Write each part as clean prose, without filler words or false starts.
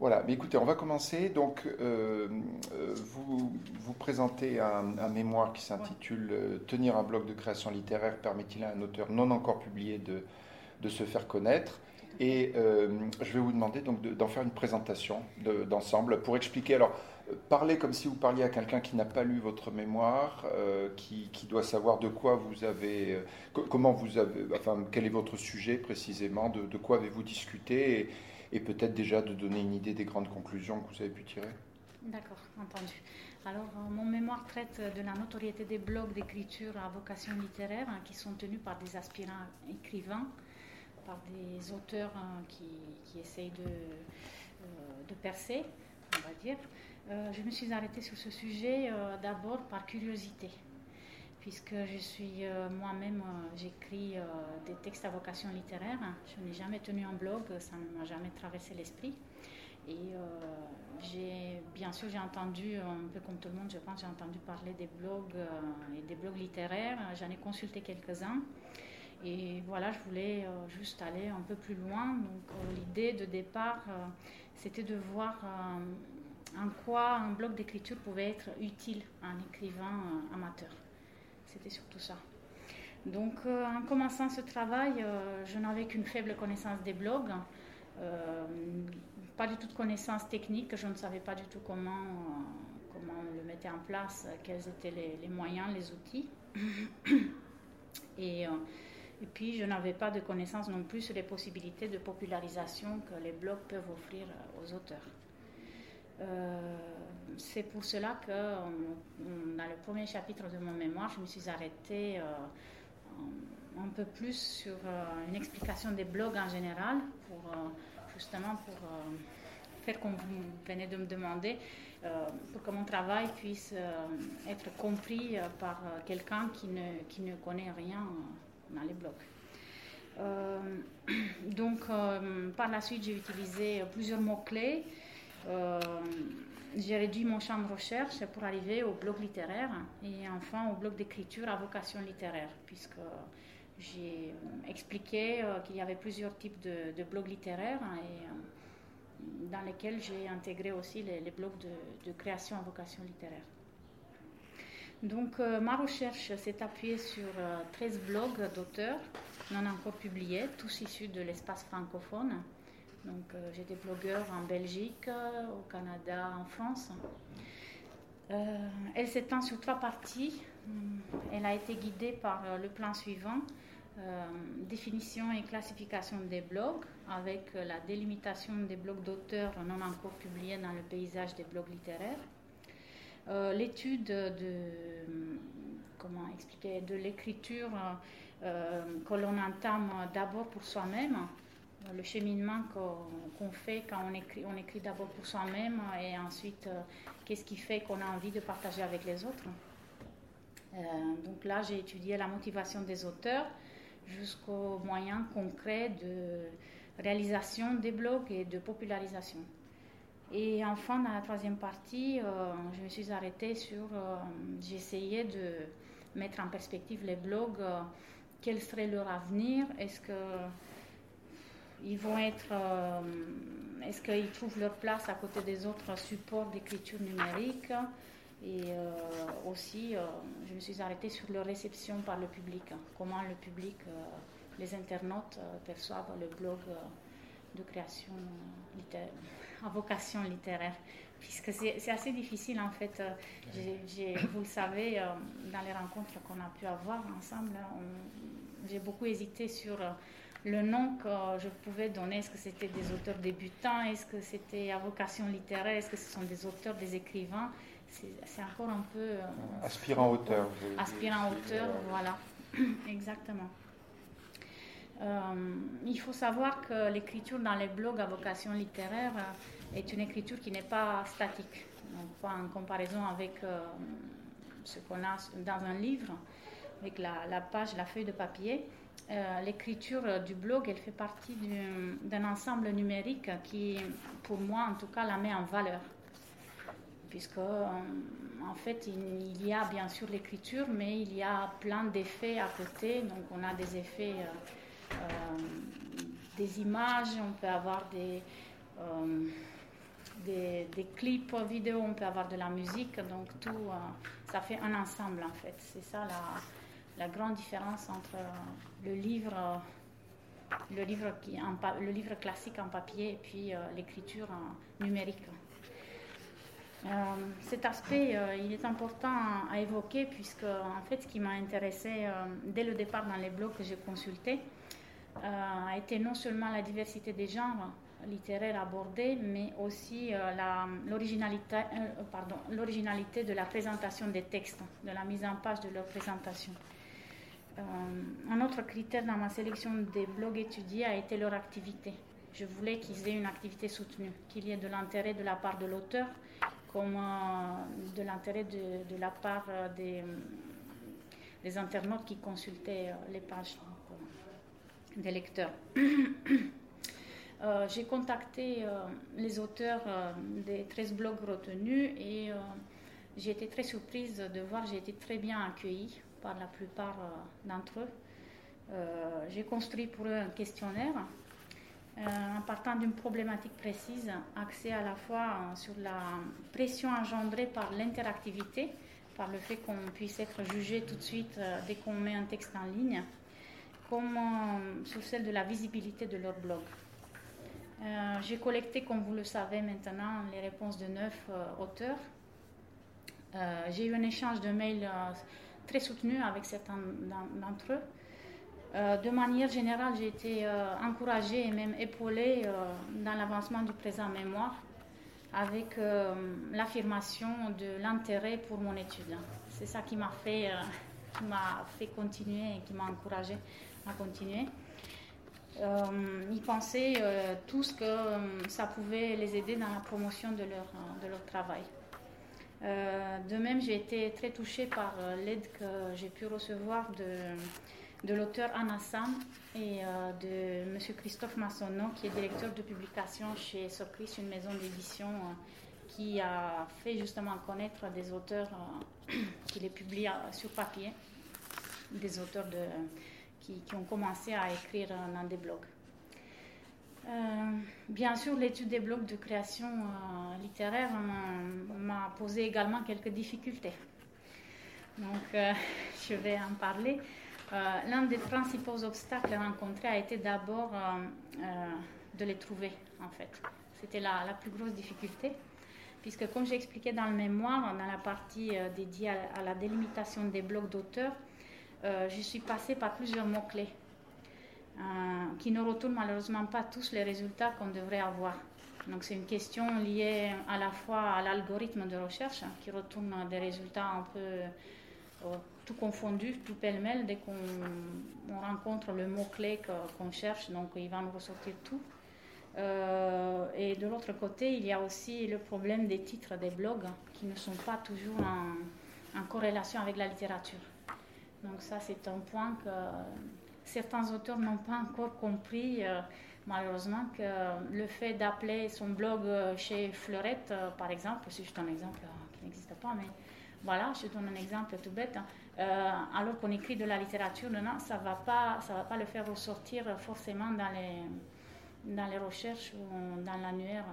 Voilà, mais écoutez, on va commencer. Donc, vous présentez un mémoire qui Ouais. s'intitule Tenir un blog de création littéraire permet-il à un auteur non encore publié de se faire connaître? Tout à fait. Et je vais vous demander donc d'en faire une présentation d'ensemble pour expliquer. Alors, parlez comme si vous parliez à quelqu'un qui n'a pas lu votre mémoire, qui doit savoir de quoi vous avez, comment vous avez, enfin, quel est votre sujet précisément, de quoi avez-vous discuté, et peut-être déjà de donner une idée des grandes conclusions que vous avez pu tirer. D'accord, entendu. Alors, mon mémoire traite de la notoriété des blogs d'écriture à vocation littéraire qui sont tenus par des aspirants écrivains, par des auteurs qui essayent de percer, on va dire. Je me suis arrêtée sur ce sujet d'abord par curiosité, puisque je suis moi-même, j'écris des textes à vocation littéraire. Je n'ai jamais tenu un blog, ça ne m'a jamais traversé l'esprit. Et bien sûr, j'ai entendu, un peu comme tout le monde, je pense, j'ai entendu parler des blogs et des blogs littéraires. J'en ai consulté quelques-uns. Et voilà, je voulais juste aller un peu plus loin. Donc, l'idée de départ, c'était de voir en quoi un blog d'écriture pouvait être utile à un écrivain amateur. C'était surtout ça. Donc, en commençant ce travail, je n'avais qu'une faible connaissance des blogs. Euh, Pas du tout de connaissances techniques, je ne savais pas du tout comment on le mettait en place, quels étaient les moyens, les outils. Et, et puis je n'avais pas de connaissances non plus sur les possibilités de popularisation que les blogs peuvent offrir aux auteurs. C'est pour cela que dans le premier chapitre de mon mémoire, je me suis arrêtée un peu plus sur une explication des blogs en général, justement pour faire comme vous venez de me demander, pour que mon travail puisse être compris par quelqu'un qui ne connaît rien dans les blogs. Donc, par la suite, j'ai utilisé plusieurs mots-clés. J'ai réduit mon champ de recherche pour arriver au blog littéraire et enfin au blog d'écriture à vocation littéraire, puisque j'ai expliqué qu'il y avait plusieurs types de blogs littéraires et dans lesquels j'ai intégré aussi les blogs de création à vocation littéraire. Donc ma recherche s'est appuyée sur 13 blogs d'auteurs non encore publiés, tous issus de l'espace francophone. Donc j'ai des blogueurs en Belgique, au Canada, en France. Elle s'étend sur 3 parties. Elle a été guidée par le plan suivant. Définition et classification des blogs, avec la délimitation des blogs d'auteurs non encore publiés dans le paysage des blogs littéraires. L'étude de l'écriture que l'on entame d'abord pour soi-même, le cheminement qu'on fait quand on écrit d'abord pour soi-même et ensuite qu'est-ce qui fait qu'on a envie de partager avec les autres. Donc là, j'ai étudié la motivation des auteurs jusqu'aux moyens concrets de réalisation des blogs et de popularisation. Et enfin, dans la troisième partie, je me suis arrêtée sur... j'ai essayé de mettre en perspective les blogs, quel serait leur avenir, est-ce qu'ils trouvent leur place à côté des autres supports d'écriture numérique. Et aussi, je me suis arrêtée sur leur réception par le public, comment le public, les internautes perçoivent le blog de création à vocation littéraire, puisque c'est assez difficile en fait. Vous le savez, dans les rencontres qu'on a pu avoir ensemble, j'ai beaucoup hésité sur le nom que je pouvais donner. Est-ce que c'était des auteurs débutants, est-ce que c'était à vocation littéraire, est-ce que ce sont des auteurs, des écrivains? C'est encore un peu... Aspirant auteur. Aspirant auteur, voilà, exactement. Il faut savoir que l'écriture dans les blogs à vocation littéraire est une écriture qui n'est pas statique. Donc, pas en comparaison avec ce qu'on a dans un livre, avec la page, la feuille de papier. L'écriture du blog, elle fait partie d'un ensemble numérique qui, pour moi en tout cas, la met en valeur. Puisque, en fait, il y a bien sûr l'écriture, mais il y a plein d'effets à côté. Donc, on a des effets... des images, on peut avoir des clips vidéo, on peut avoir de la musique, donc tout, ça fait un ensemble en fait. C'est ça la grande différence entre le livre classique en papier et puis l'écriture numérique. Cet aspect, il est important à évoquer puisque en fait ce qui m'a intéressé dès le départ dans les blogs que j'ai consultés a été non seulement la diversité des genres littéraires abordés, mais aussi l'originalité de la présentation des textes, de la mise en page de leur présentation. Un autre critère dans ma sélection des blogs étudiés a été leur activité. Je voulais qu'ils aient une activité soutenue, qu'il y ait de l'intérêt de la part de l'auteur, comme de l'intérêt de la part des internautes qui consultaient les pages des lecteurs. J'ai contacté les auteurs des 13 blogs retenus et j'ai été très surprise de voir que j'ai été très bien accueillie par la plupart d'entre eux. J'ai construit pour eux un questionnaire en partant d'une problématique précise, axée à la fois sur la pression engendrée par l'interactivité, par le fait qu'on puisse être jugé tout de suite dès qu'on met un texte en ligne, comme sur celle de la visibilité de leur blog. J'ai collecté, comme vous le savez maintenant, les réponses de 9 auteurs. J'ai eu un échange de mails très soutenu avec certains d'entre eux. De manière générale, j'ai été encouragée et même épaulée dans l'avancement du présent mémoire avec l'affirmation de l'intérêt pour mon étude. C'est ça qui m'a fait continuer et qui m'a encouragée à continuer. Ils pensaient tous que ça pouvait les aider dans la promotion de leur travail. De même, j'ai été très touchée par l'aide que j'ai pu recevoir de l'auteur Anna Sam et de M. Christophe Massonneau, qui est directeur de publication chez Socris, une maison d'édition qui a fait justement connaître des auteurs qui les publient sur papier, des auteurs qui ont commencé à écrire dans des blogs. Bien sûr, l'étude des blogs de création littéraire m'a posé également quelques difficultés. Donc, je vais en parler. L'un des principaux obstacles rencontrés a été d'abord de les trouver, en fait. C'était la plus grosse difficulté, puisque comme j'ai expliqué dans le mémoire, dans la partie dédiée à la délimitation des blogs d'auteurs, je suis passée par plusieurs mots-clés qui ne retournent malheureusement pas tous les résultats qu'on devrait avoir. Donc c'est une question liée à la fois à l'algorithme de recherche qui retourne des résultats un peu tout confondu, tout pêle-mêle. Dès qu'on rencontre le mot-clé qu'on cherche, donc il va nous ressortir tout. Et de l'autre côté, il y a aussi le problème des titres des blogs qui ne sont pas toujours en corrélation avec la littérature. Donc ça, c'est un point que certains auteurs n'ont pas encore compris, malheureusement, que le fait d'appeler son blog chez Fleurette, par exemple, c'est juste un exemple qui n'existe pas, mais voilà, je donne un exemple tout bête, alors qu'on écrit de la littérature, non, ça va pas le faire ressortir forcément dans les recherches ou dans l'annuaire.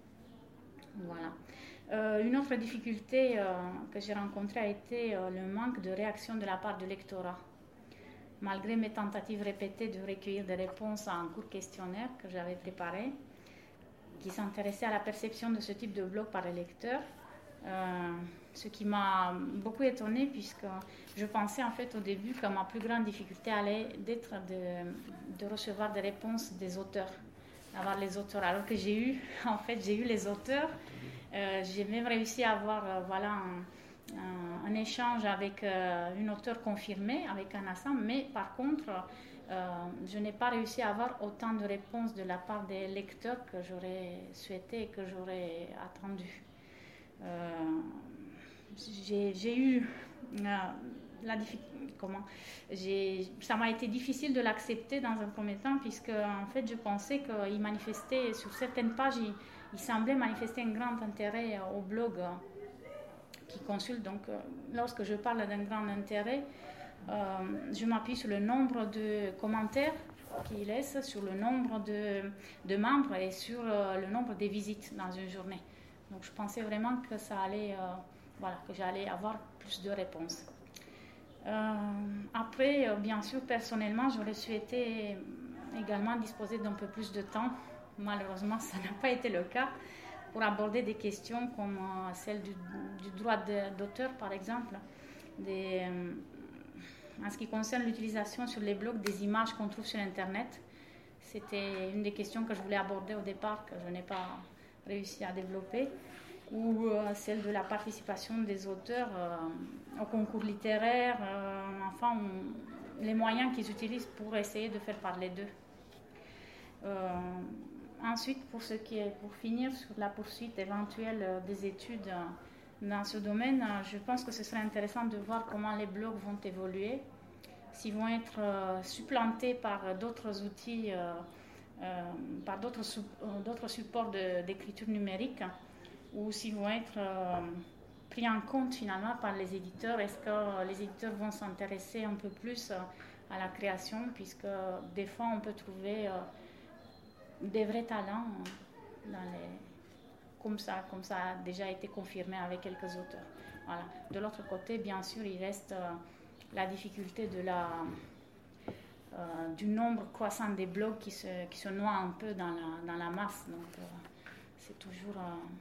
Voilà. Une autre difficulté que j'ai rencontrée a été le manque de réaction de la part du lectorat. Malgré mes tentatives répétées de recueillir des réponses à un court questionnaire que j'avais préparé, qui s'intéressait à la perception de ce type de blog par les lecteurs, ce qui m'a beaucoup étonnée puisque je pensais en fait au début que ma plus grande difficulté allait être de recevoir des réponses des auteurs, d'avoir les auteurs, alors que j'ai eu les auteurs, j'ai même réussi à avoir un échange avec une auteure confirmée, avec Anna Sam, mais par contre, je n'ai pas réussi à avoir autant de réponses de la part des lecteurs que j'aurais souhaité et que j'aurais attendu. J'ai eu ça m'a été difficile de l'accepter dans un premier temps, puisque en fait je pensais qu'il manifestait sur certaines pages, il semblait manifester un grand intérêt au blog qui consulte. Donc lorsque je parle d'un grand intérêt, je m'appuie sur le nombre de commentaires qu'il laisse, sur le nombre de membres et sur le nombre des visites dans une journée. Donc je pensais vraiment que ça allait, que j'allais avoir plus de réponses. Après, bien sûr, personnellement, j'aurais souhaité également disposer d'un peu plus de temps. Malheureusement, ça n'a pas été le cas pour aborder des questions comme celle du droit d'auteur, par exemple, en ce qui concerne l'utilisation sur les blogs des images qu'on trouve sur Internet. C'était une des questions que je voulais aborder au départ, que je n'ai pas réussi à développer, ou celle de la participation des auteurs au concours littéraire, les moyens qu'ils utilisent pour essayer de faire parler d'eux. Ensuite, pour finir sur la poursuite éventuelle des études dans ce domaine, je pense que ce serait intéressant de voir comment les blogs vont évoluer, s'ils vont être supplantés par d'autres outils, par d'autres supports d'écriture numérique, ou s'ils vont être pris en compte finalement par les éditeurs. Est-ce que les éditeurs vont s'intéresser un peu plus à la création, puisque des fois on peut trouver des vrais talents comme ça a déjà été confirmé avec quelques auteurs. Voilà. De l'autre côté, bien sûr, il reste la difficulté du nombre croissant des blogs qui se noient un peu dans la masse. Donc, c'est toujours...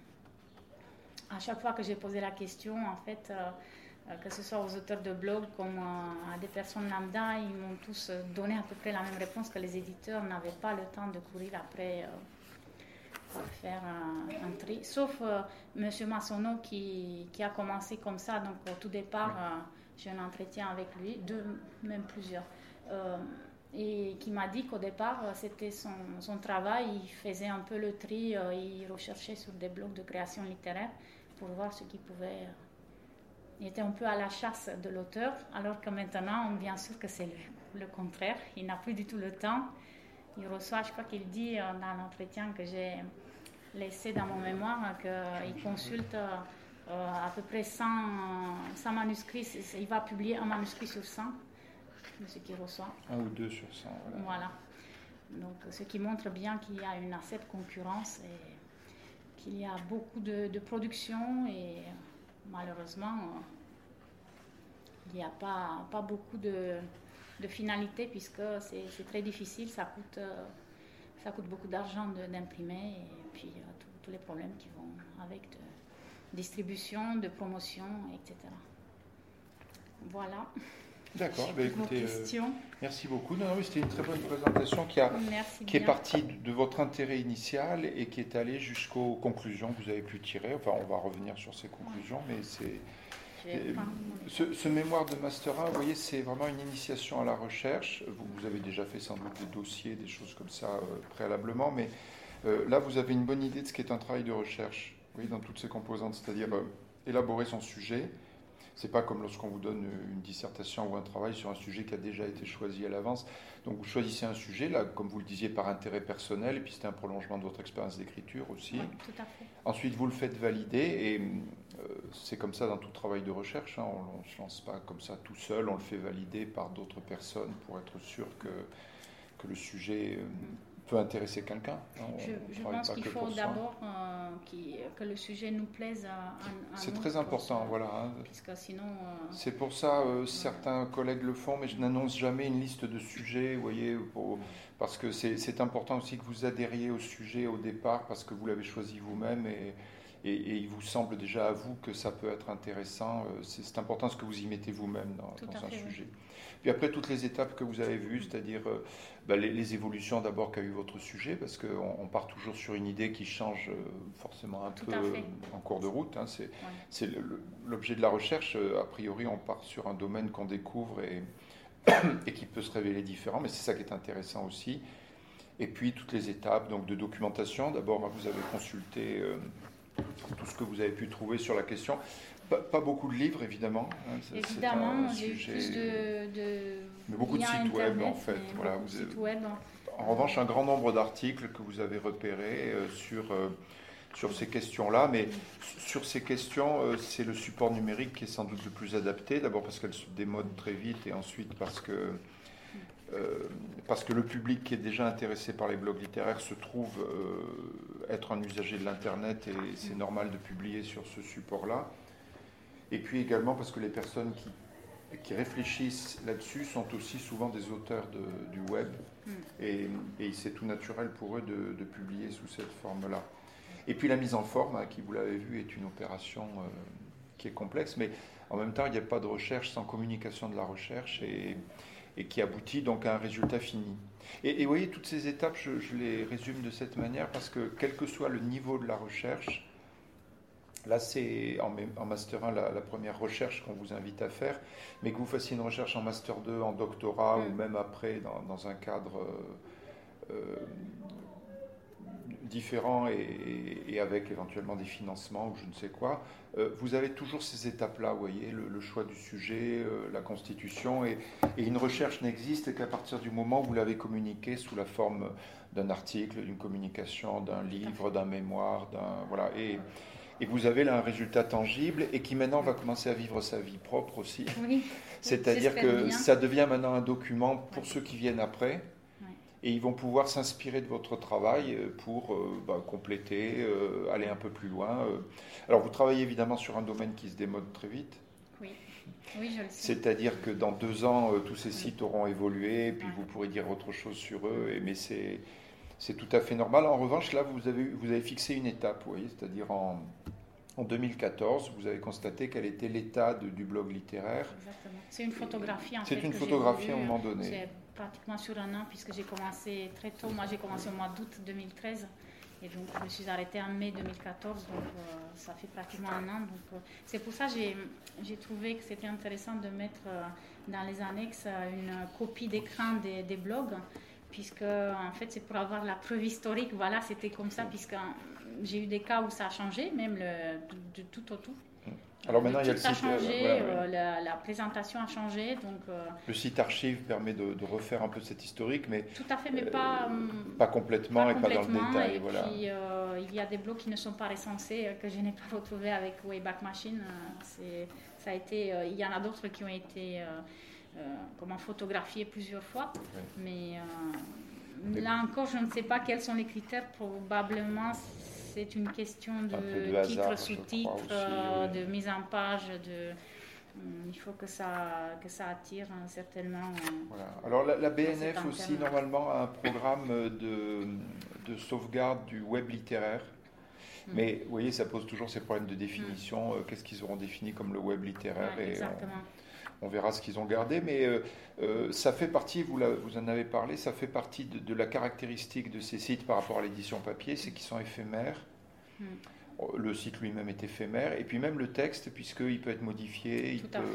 à chaque fois que j'ai posé la question, en fait, que ce soit aux auteurs de blogs comme à des personnes lambda, ils m'ont tous donné à peu près la même réponse, que les éditeurs n'avaient pas le temps de courir après pour faire un tri. Sauf M. Massonneau qui a commencé comme ça. Donc au tout départ, j'ai un entretien avec lui, même plusieurs. Et qui m'a dit qu'au départ, c'était son travail. Il faisait un peu le tri, il recherchait sur des blogs de création littéraire pour voir ce qu'il pouvait... Il était un peu à la chasse de l'auteur, alors que maintenant, bien sûr que c'est le contraire. Il n'a plus du tout le temps. Il reçoit, je crois qu'il dit dans l'entretien que j'ai laissé dans mon mémoire, qu'il consulte à peu près 100 manuscrits. Il va publier un manuscrit sur 100, ce qu'il reçoit. 1 ou 2 sur 100. Voilà. Donc, ce qui montre bien qu'il y a une assez de concurrence et qu'il y a beaucoup de production et malheureusement, il n'y a pas beaucoup de finalité, puisque c'est très difficile, ça coûte beaucoup d'argent d'imprimer, et puis tous les problèmes qui vont avec de distribution, de promotion, etc. Voilà. D'accord, écoutez, merci beaucoup. Non, c'était une très bonne présentation qui est partie de votre intérêt initial et qui est allée jusqu'aux conclusions que vous avez pu tirer. Enfin, on va revenir sur ces conclusions, mais c'est... Ce mémoire de Master 1, vous voyez, c'est vraiment une initiation à la recherche. Vous avez déjà fait sans doute des dossiers, des choses comme ça préalablement, mais là, vous avez une bonne idée de ce qu'est un travail de recherche, oui, dans toutes ses composantes, c'est-à-dire élaborer son sujet. C'est pas comme lorsqu'on vous donne une dissertation ou un travail sur un sujet qui a déjà été choisi à l'avance. Donc vous choisissez un sujet, là, comme vous le disiez, par intérêt personnel, et puis c'était un prolongement de votre expérience d'écriture aussi. Oui, tout à fait. Ensuite, vous le faites valider, et c'est comme ça dans tout travail de recherche. Hein, on ne se lance pas comme ça tout seul, on le fait valider par d'autres personnes pour être sûr que le sujet peut intéresser quelqu'un. Je pense qu'il faut d'abord que le sujet nous plaise à c'est très important, voilà. Hein. Puisque sinon... C'est pour ça, certains collègues le font, mais je n'annonce jamais une liste de sujets, vous voyez, parce que c'est important aussi que vous adhériez au sujet au départ, parce que vous l'avez choisi vous-même, et il vous semble déjà à vous que ça peut être intéressant. C'est important ce que vous y mettez vous-même dans un sujet. Oui. Puis après, toutes les étapes que vous avez vues, c'est-à-dire les évolutions d'abord qu'a eu votre sujet, parce qu'on part toujours sur une idée qui change forcément un peu en cours de route. Hein. C'est l'objet de la recherche. A priori, on part sur un domaine qu'on découvre et qui peut se révéler différent, mais c'est ça qui est intéressant aussi. Et puis, toutes les étapes donc, de documentation. D'abord, vous avez consulté tout ce que vous avez pu trouver sur la question. Pas beaucoup de livres, évidemment. Hein, évidemment, j'ai eu plus mais beaucoup de sites web, en fait. Voilà, en revanche, un grand nombre d'articles que vous avez repérés sur ces questions-là. Mais sur ces questions, c'est le support numérique qui est sans doute le plus adapté. D'abord parce qu'elle se démode très vite et ensuite parce que parce que le public qui est déjà intéressé par les blogs littéraires se trouve être un usager de l'Internet et c'est normal de publier sur ce support-là. Et puis également parce que les personnes qui réfléchissent là-dessus sont aussi souvent des auteurs du web et c'est tout naturel pour eux de publier sous cette forme-là. Et puis la mise en forme, hein, qui vous l'avez vu, est une opération qui est complexe, mais en même temps il n'y a pas de recherche sans communication de la recherche et qui aboutit donc à un résultat fini. Et vous voyez, toutes ces étapes, je les résume de cette manière parce que quel que soit le niveau de la recherche, là c'est en Master 1 la première recherche qu'on vous invite à faire, mais que vous fassiez une recherche en Master 2, en doctorat ou même après dans un cadre différent et avec éventuellement des financements ou je ne sais quoi, vous avez toujours ces étapes-là, vous voyez, le choix du sujet, la constitution, et une recherche n'existe qu'à partir du moment où vous l'avez communiquée sous la forme d'un article, d'une communication, d'un livre, d'un mémoire, voilà, et vous avez là un résultat tangible et qui maintenant va commencer à vivre sa vie propre aussi. Oui, c'est-à-dire que ça devient maintenant un document pour ceux qui viennent après. Et ils vont pouvoir s'inspirer de votre travail pour compléter, aller un peu plus loin. Alors vous travaillez évidemment sur un domaine qui se démode très vite. Oui, oui, je le sais. C'est-à-dire que dans 2 ans, tous ces sites auront évolué, et puis vous pourrez dire autre chose sur eux, mais c'est tout à fait normal. En revanche, là, vous avez fixé une étape, vous voyez, c'est-à-dire en 2014, vous avez constaté quel était l'état du blog littéraire. Exactement. C'est une photographie en fait. C'est une photographie à un moment donné. C'est pratiquement sur un an puisque j'ai commencé très tôt. Moi, j'ai commencé au mois d'août 2013 et donc je me suis arrêtée en mai 2014. Donc ça fait pratiquement un an. Donc c'est pour ça que j'ai trouvé que c'était intéressant de mettre dans les annexes une copie d'écran des blogs puisque en fait c'est pour avoir la preuve historique. Voilà, c'était comme ça puisque j'ai eu des cas où ça a changé, même de tout au tout. Alors maintenant, il y a le site. Changé, la présentation a changé. Donc, le site archive permet de refaire un peu cet historique, mais tout à fait, mais pas complètement pas et pas dans le détail. Et voilà. puis, il y a des blogs qui ne sont pas récensés, que je n'ai pas retrouvés avec Wayback Machine. Ça a été, il y en a d'autres qui ont été photographiés plusieurs fois, mais là encore, je ne sais pas quels sont les critères. Probablement, c'est une question de titre, sous-titre, de mise en page. Il faut que ça attire certainement. Voilà. Alors la BNF aussi, normalement, a un programme de sauvegarde du web littéraire. Mais vous voyez, ça pose toujours ces problèmes de définition. Qu'est-ce qu'ils auront défini comme le web littéraire on verra ce qu'ils ont gardé, mais ça fait partie, vous en avez parlé, ça fait partie de la caractéristique de ces sites par rapport à l'édition papier, c'est qu'ils sont éphémères. Le site lui-même est éphémère, et puis même le texte, puisqu'il peut être modifié,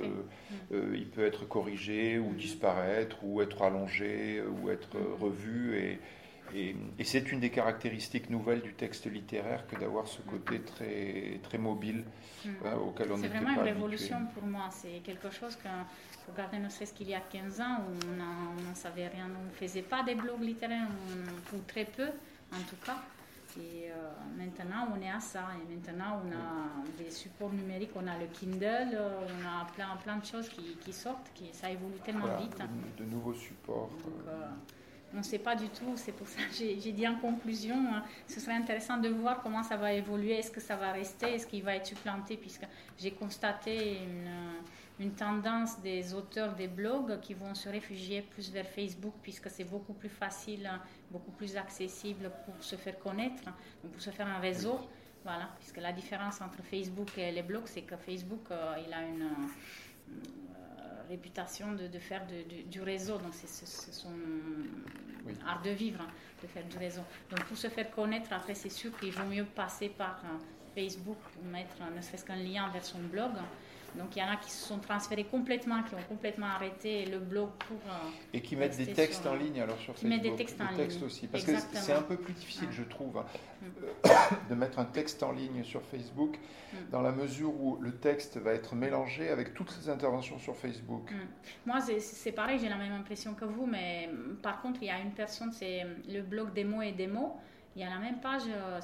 il peut être corrigé, ou disparaître, ou être allongé, ou être revu, et c'est une des caractéristiques nouvelles du texte littéraire que d'avoir ce côté très, très mobile auquel on n'était pas habitué. C'est vraiment une révolution pour moi. C'est quelque chose que, regardez, ne serait-ce qu'il y a 15 ans, où on n'en savait rien. On ne faisait pas des blogs littéraires, ou très peu, en tout cas. Et maintenant, on est à ça. Et maintenant, on a des supports numériques, on a le Kindle, on a plein de choses qui sortent, ça évolue tellement vite. De nouveaux supports. Donc, on ne sait pas du tout, c'est pour ça que j'ai dit en conclusion, ce serait intéressant de voir comment ça va évoluer, est-ce que ça va rester, est-ce qu'il va être supplanté, puisque j'ai constaté une tendance des auteurs des blogs qui vont se réfugier plus vers Facebook, puisque c'est beaucoup plus facile, beaucoup plus accessible pour se faire connaître, pour se faire un réseau. Voilà, puisque la différence entre Facebook et les blogs, c'est que Facebook, il a une réputation de faire du réseau, donc c'est son art de vivre, de faire du réseau. Donc pour se faire connaître, après c'est sûr qu'il vaut mieux passer par Facebook ou mettre ne serait-ce qu'un lien vers son blog. Donc il y en a qui se sont transférés complètement, qui ont complètement arrêté le blog pour... et qui mettent des textes en ligne alors sur Facebook. Mettent des textes en ligne. Aussi, parce que c'est un peu plus difficile, je trouve, de mettre un texte en ligne sur Facebook, dans la mesure où le texte va être mélangé avec toutes les interventions sur Facebook. Moi, c'est pareil, j'ai la même impression que vous, mais par contre, il y a une personne, c'est le blog des mots et des mots. Il y a la même page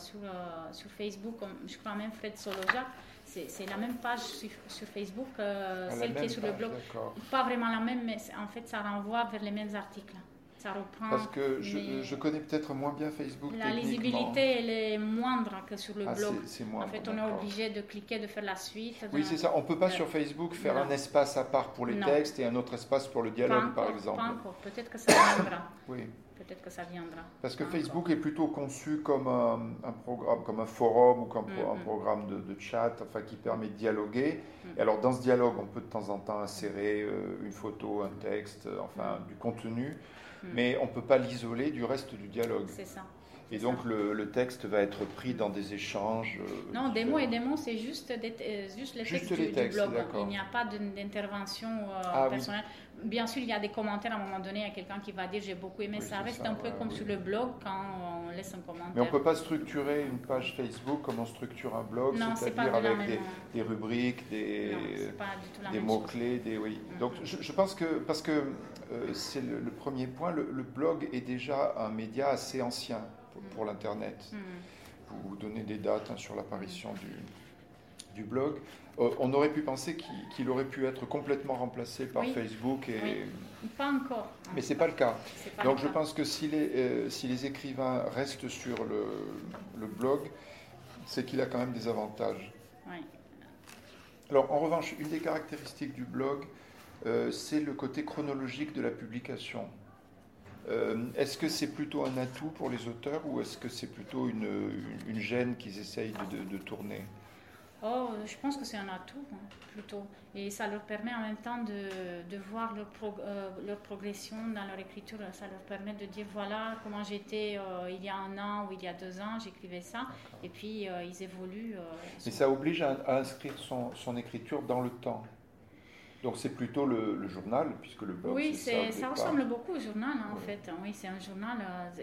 sur Facebook, je crois même Fred Soloja, c'est la même page sur Facebook, celle qui est sur le blog. Pas vraiment la même, mais en fait ça renvoie vers les mêmes articles. Ça reprend. Parce que je connais peut-être moins bien Facebook. La lisibilité, elle est moindre que sur le blog. C'est moindre, en fait, on est obligé de cliquer, de faire la suite. Oui, c'est ça. On ne peut pas sur Facebook faire un espace à part pour les textes et un autre espace pour le dialogue, par exemple. Pas encore. Peut-être que ça viendra. Oui. Peut-être que ça viendra. Parce que Facebook est plutôt conçu comme un programme, comme un forum ou comme un programme de chat, enfin, qui permet de dialoguer. Et alors, dans ce dialogue, on peut de temps en temps insérer une photo, un texte, enfin, du contenu. Mais on ne peut pas l'isoler du reste du dialogue. C'est ça. Et donc le texte va être pris dans des échanges. Non, des mots et des mots, c'est juste les textes du blog. Il n'y a pas d'intervention personnelle. Oui. Bien sûr, il y a des commentaires à un moment donné, il y a quelqu'un qui va dire j'ai beaucoup aimé, ça reste un peu comme sur le blog quand on laisse un commentaire. Mais on ne peut pas structurer une page Facebook comme on structure un blog, c'est-à-dire avec des rubriques, des mots-clés. Donc je pense que, parce que c'est le premier point, le blog est déjà un média assez ancien pour l'Internet. Vous donnez des dates sur l'apparition du blog. On aurait pu penser qu'il aurait pu être complètement remplacé par Facebook. Pas encore. Mais ce n'est pas le cas. Donc je pense que si les écrivains restent sur le blog, c'est qu'il a quand même des avantages. Oui. Alors en revanche, une des caractéristiques du blog, c'est le côté chronologique de la publication. Est-ce que c'est plutôt un atout pour les auteurs ou est-ce que c'est plutôt une gêne qu'ils essayent de tourner ? Je pense que c'est un atout, plutôt. Et ça leur permet en même temps de voir leur progression dans leur écriture. Ça leur permet de dire, voilà comment j'étais il y a 1 an ou il y a 2 ans, j'écrivais ça. Et puis, ils évoluent. Et ça oblige à inscrire son écriture dans le temps. Donc c'est plutôt le journal, puisque le blog, oui, ça ressemble beaucoup au journal, en fait. Oui, c'est un journal.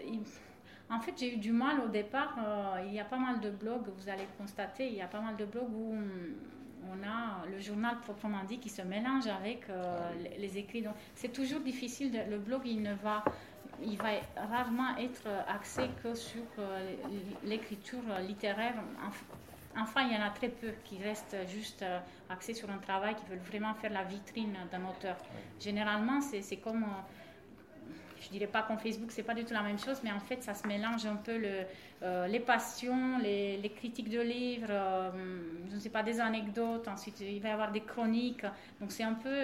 En fait, j'ai eu du mal au départ. Il y a pas mal de blogs, vous allez constater, il y a pas mal de blogs où on a le journal proprement dit qui se mélange avec les écrits. Donc, c'est toujours difficile. Le blog, il va rarement être axé que sur l'écriture littéraire. Enfin, il y en a très peu qui restent juste axés sur un travail, qui veulent vraiment faire la vitrine d'un auteur. Généralement, c'est comme... je dirais pas qu'en Facebook, c'est pas du tout la même chose, mais en fait, ça se mélange un peu les passions, les critiques de livres, je ne sais pas, des anecdotes. Ensuite, il va y avoir des chroniques. Donc, c'est un peu...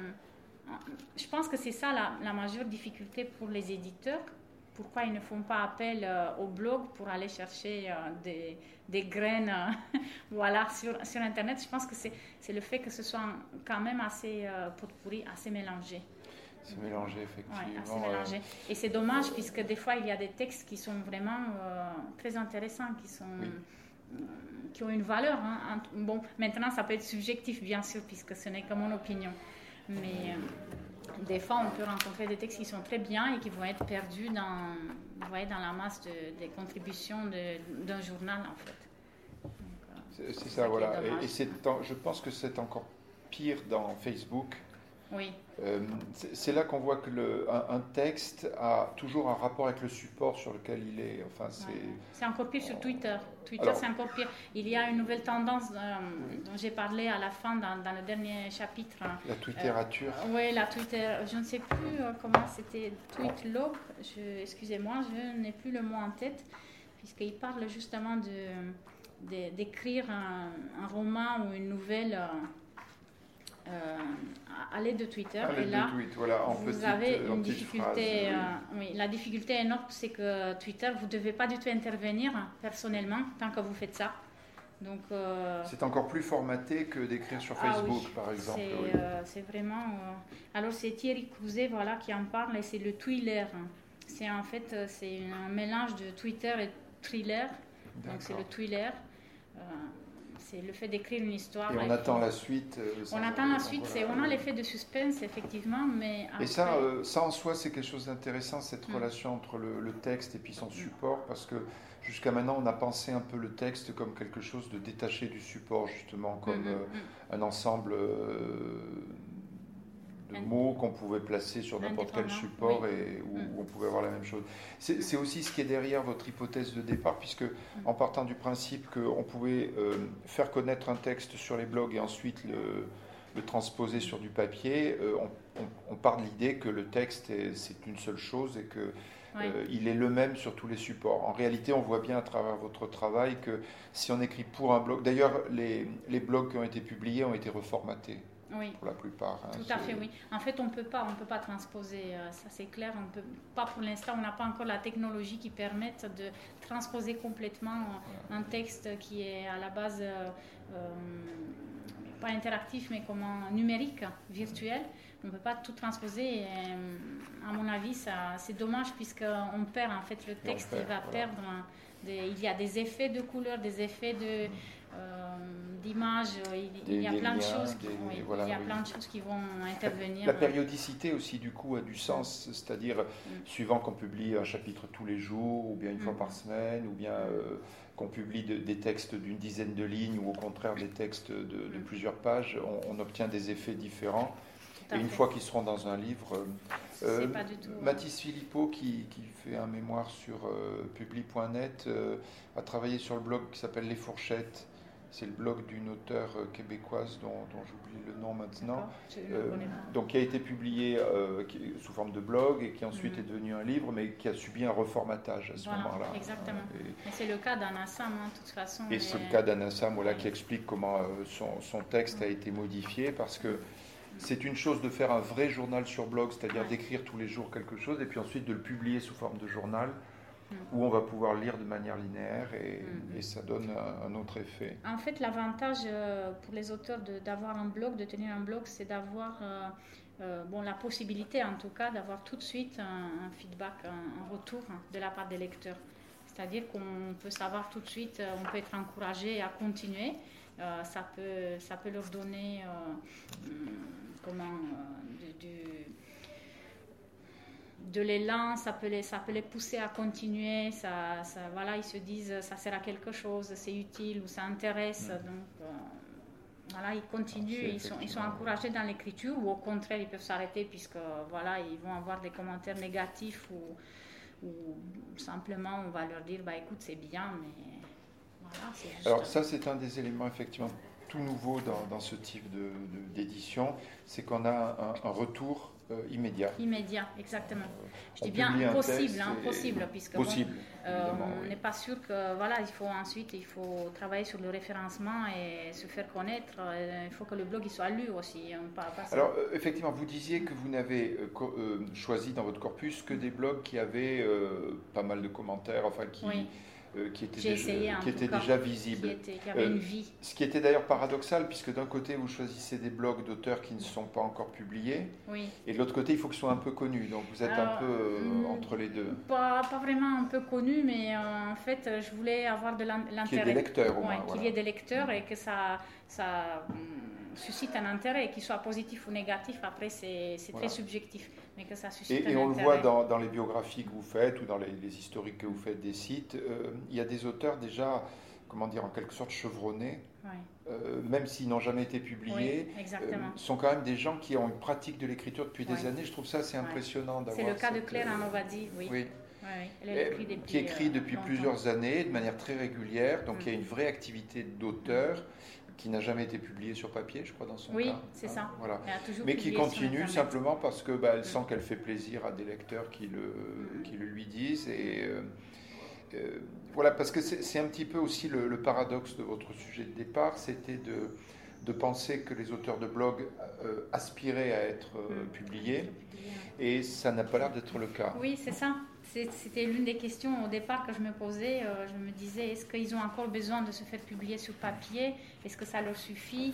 je pense que c'est ça la majeure difficulté pour les éditeurs. Pourquoi ils ne font pas appel au blog pour aller chercher des graines voilà, sur Internet. Je pense que c'est le fait que ce soit quand même assez pot-pourri, assez mélangé. C'est mélangé, effectivement. Oui, assez mélangé. Et c'est dommage, puisque des fois, il y a des textes qui sont vraiment très intéressants, qui ont une valeur. Bon, maintenant, ça peut être subjectif, bien sûr, puisque ce n'est que mon opinion. Mais des fois, on peut rencontrer des textes qui sont très bien et qui vont être perdus dans la masse des contributions d'un journal, en fait. Donc, c'est ça, voilà. Et je pense que c'est encore pire dans Facebook. Oui. C'est là qu'on voit que un texte a toujours un rapport avec le support sur lequel il est. Enfin, c'est encore pire sur Twitter. Twitter, c'est encore pire. Il y a une nouvelle tendance dont j'ai parlé à la fin dans le dernier chapitre. La Twitterature. Oui, la Twitter. Je ne sais plus comment c'était. Tweetlog. Excusez-moi, je n'ai plus le mot en tête, puisqu'il parle justement d'écrire un roman ou une nouvelle. À l'aide de Twitter, et là vous avez une difficulté. Oui, la difficulté énorme, c'est que Twitter, vous ne devez pas du tout intervenir personnellement tant que vous faites ça. Donc, c'est encore plus formaté que d'écrire sur Facebook, par exemple. C'est vraiment. Alors c'est Thierry Crouzet, qui en parle, et c'est le Twiller. C'est en fait c'est un mélange de Twitter et thriller. Donc c'est le Twiller. C'est le fait d'écrire une histoire. Et on attend la suite. On attend la suite. On a l'effet de suspense, effectivement. Mais après... Et ça en soi, c'est quelque chose d'intéressant, cette relation entre le texte et puis son support, parce que jusqu'à maintenant, on a pensé un peu le texte comme quelque chose de détaché du support, justement, comme un ensemble mots qu'on pouvait placer sur n'importe quel support et où on pouvait avoir la même chose. C'est aussi ce qui est derrière votre hypothèse de départ, puisque en partant du principe qu'on pouvait faire connaître un texte sur les blogs et ensuite le transposer sur du papier, on part de l'idée que le texte c'est une seule chose et que il est le même sur tous les supports. En réalité, on voit bien à travers votre travail que si on écrit pour un blog, d'ailleurs les blogs qui ont été publiés ont été reformatés. Oui. Pour la plupart. Tout à fait, oui. En fait, on peut pas transposer, ça c'est clair. On peut pas pour l'instant, on n'a pas encore la technologie qui permette de transposer complètement un texte qui est à la base pas interactif, mais comment numérique, virtuel. On ne peut pas tout transposer. Et, à mon avis, c'est dommage puisqu'on perd en fait le texte. Il va perdre. Il y a des effets de couleurs, des effets d'images. Il y a plein de choses. Plein de choses qui vont intervenir. La périodicité aussi du coup a du sens, c'est-à-dire suivant qu'on publie un chapitre tous les jours ou bien une fois par semaine ou bien qu'on publie des textes d'une dizaine de lignes ou au contraire des textes de plusieurs pages, on obtient des effets différents. Et une fois qu'ils seront dans un livre, pas du tout, Mathis Philippot, qui fait un mémoire sur publi.net, a travaillé sur le blog qui s'appelle Les Fourchettes. C'est le blog d'une auteure québécoise dont j'oublie le nom maintenant, donc qui a été publié sous forme de blog et qui ensuite est devenu un livre, mais qui a subi un reformatage à ce moment-là. Exactement. Et c'est le cas d'Anna Sam, de toute façon. Et c'est le cas d'Anna Sam, qui explique comment son texte a été modifié, parce que c'est une chose de faire un vrai journal sur blog, c'est-à-dire d'écrire tous les jours quelque chose, et puis ensuite de le publier sous forme de journal, où on va pouvoir lire de manière linéaire, et ça donne un autre effet. En fait, l'avantage pour les auteurs d'avoir un blog, de tenir un blog, c'est d'avoir la possibilité, en tout cas, d'avoir tout de suite un feedback, un retour de la part des lecteurs. C'est-à-dire qu'on peut savoir tout de suite, on peut être encouragé à continuer. Ça peut leur donner de l'élan, ça peut les pousser à continuer, ils se disent ça sert à quelque chose, c'est utile ou ça intéresse, donc ils continuent, ils sont encouragés dans l'écriture, ou au contraire ils peuvent s'arrêter puisque ils vont avoir des commentaires négatifs ou simplement on va leur dire écoute c'est bien, mais c'est juste... Alors ça c'est un des éléments effectivement tout nouveau dans ce type d'édition, c'est qu'on a un retour immédiat. Immédiat, exactement. Je dis bien possible, puisque possible, on n'est pas sûr que il faut travailler sur le référencement et se faire connaître. Il faut que le blog il soit lu aussi. Alors effectivement, vous disiez que vous n'avez choisi dans votre corpus que des blogs qui avaient pas mal de commentaires, qui étaient déjà visibles. Qui avaient une vie. Ce qui était d'ailleurs paradoxal, puisque d'un côté, vous choisissez des blogs d'auteurs qui ne sont pas encore publiés, et de l'autre côté, il faut qu'ils soient un peu connus. Donc vous êtes un peu entre les deux. Pas vraiment un peu connus, mais en fait, je voulais avoir de l'intérêt. Qu'il y ait des lecteurs, au moins. Qu'il y ait des lecteurs et que ça suscite un intérêt, qu'il soit positif ou négatif. Après, c'est très subjectif. Mais que ça suscite et on le voit dans les biographies que vous faites ou dans les historiques que vous faites des sites, il y a des auteurs déjà, en quelque sorte chevronnés, même s'ils n'ont jamais été publiés, sont quand même des gens qui ont une pratique de l'écriture depuis des années. Je trouve ça assez impressionnant d'avoir. C'est le cas de Claire Anovadi, qui écrit depuis plusieurs années de manière très régulière, donc il y a une vraie activité d'auteur qui n'a jamais été publié sur papier, je crois, dans son cas. Oui, c'est ça. Voilà. Mais qui continue simplement parce que elle sent qu'elle fait plaisir à des lecteurs qui le lui disent. Et parce que c'est un petit peu aussi le paradoxe de votre sujet de départ, c'était de penser que les auteurs de blog aspiraient à être publiés, et ça n'a pas l'air d'être le cas. Oui, c'est ça. C'était l'une des questions au départ que je me posais. Je me disais, est-ce qu'ils ont encore besoin de se faire publier sur papier? Est-ce que ça leur suffit?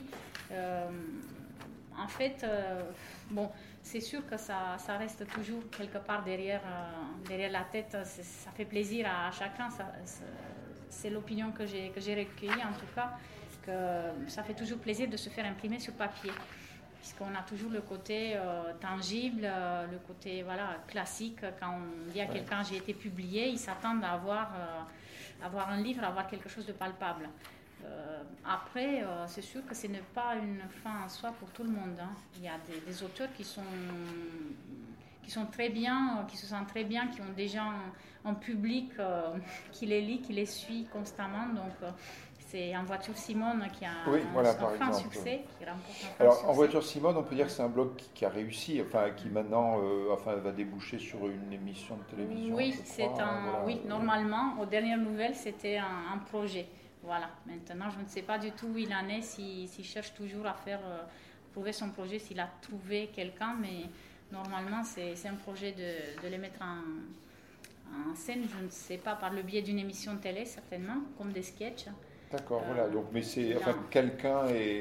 En fait, c'est sûr que ça reste toujours quelque part derrière la tête. Ça fait plaisir à chacun. C'est l'opinion que j'ai recueillie, en tout cas, que ça fait toujours plaisir de se faire imprimer sur papier. Puisqu'on a toujours le côté tangible, le côté classique. Quand on dit à quelqu'un j'ai été publié, ils s'attendent à avoir un livre, à avoir quelque chose de palpable. Après, c'est sûr que ce n'est pas une fin en soi pour tout le monde. Hein. Il y a des auteurs qui sont très bien, qui se sentent très bien, qui ont déjà un public qui les lit, qui les suit constamment. Donc, c'est En Voiture Simone qui a un franc succès, qui remporte un franc Alors, succès. En Voiture Simone, on peut dire que c'est un blog qui a réussi, enfin, qui maintenant va déboucher sur une émission de télévision. Oui, oui, normalement, aux dernières nouvelles, c'était un projet. Voilà. Maintenant, je ne sais pas du tout où il en est, s'il cherche toujours à faire prouver son projet, s'il a trouvé quelqu'un, mais normalement, c'est un projet de les mettre en scène, je ne sais pas, par le biais d'une émission de télé, certainement, comme des sketchs. D'accord, voilà. Donc, mais c'est quelqu'un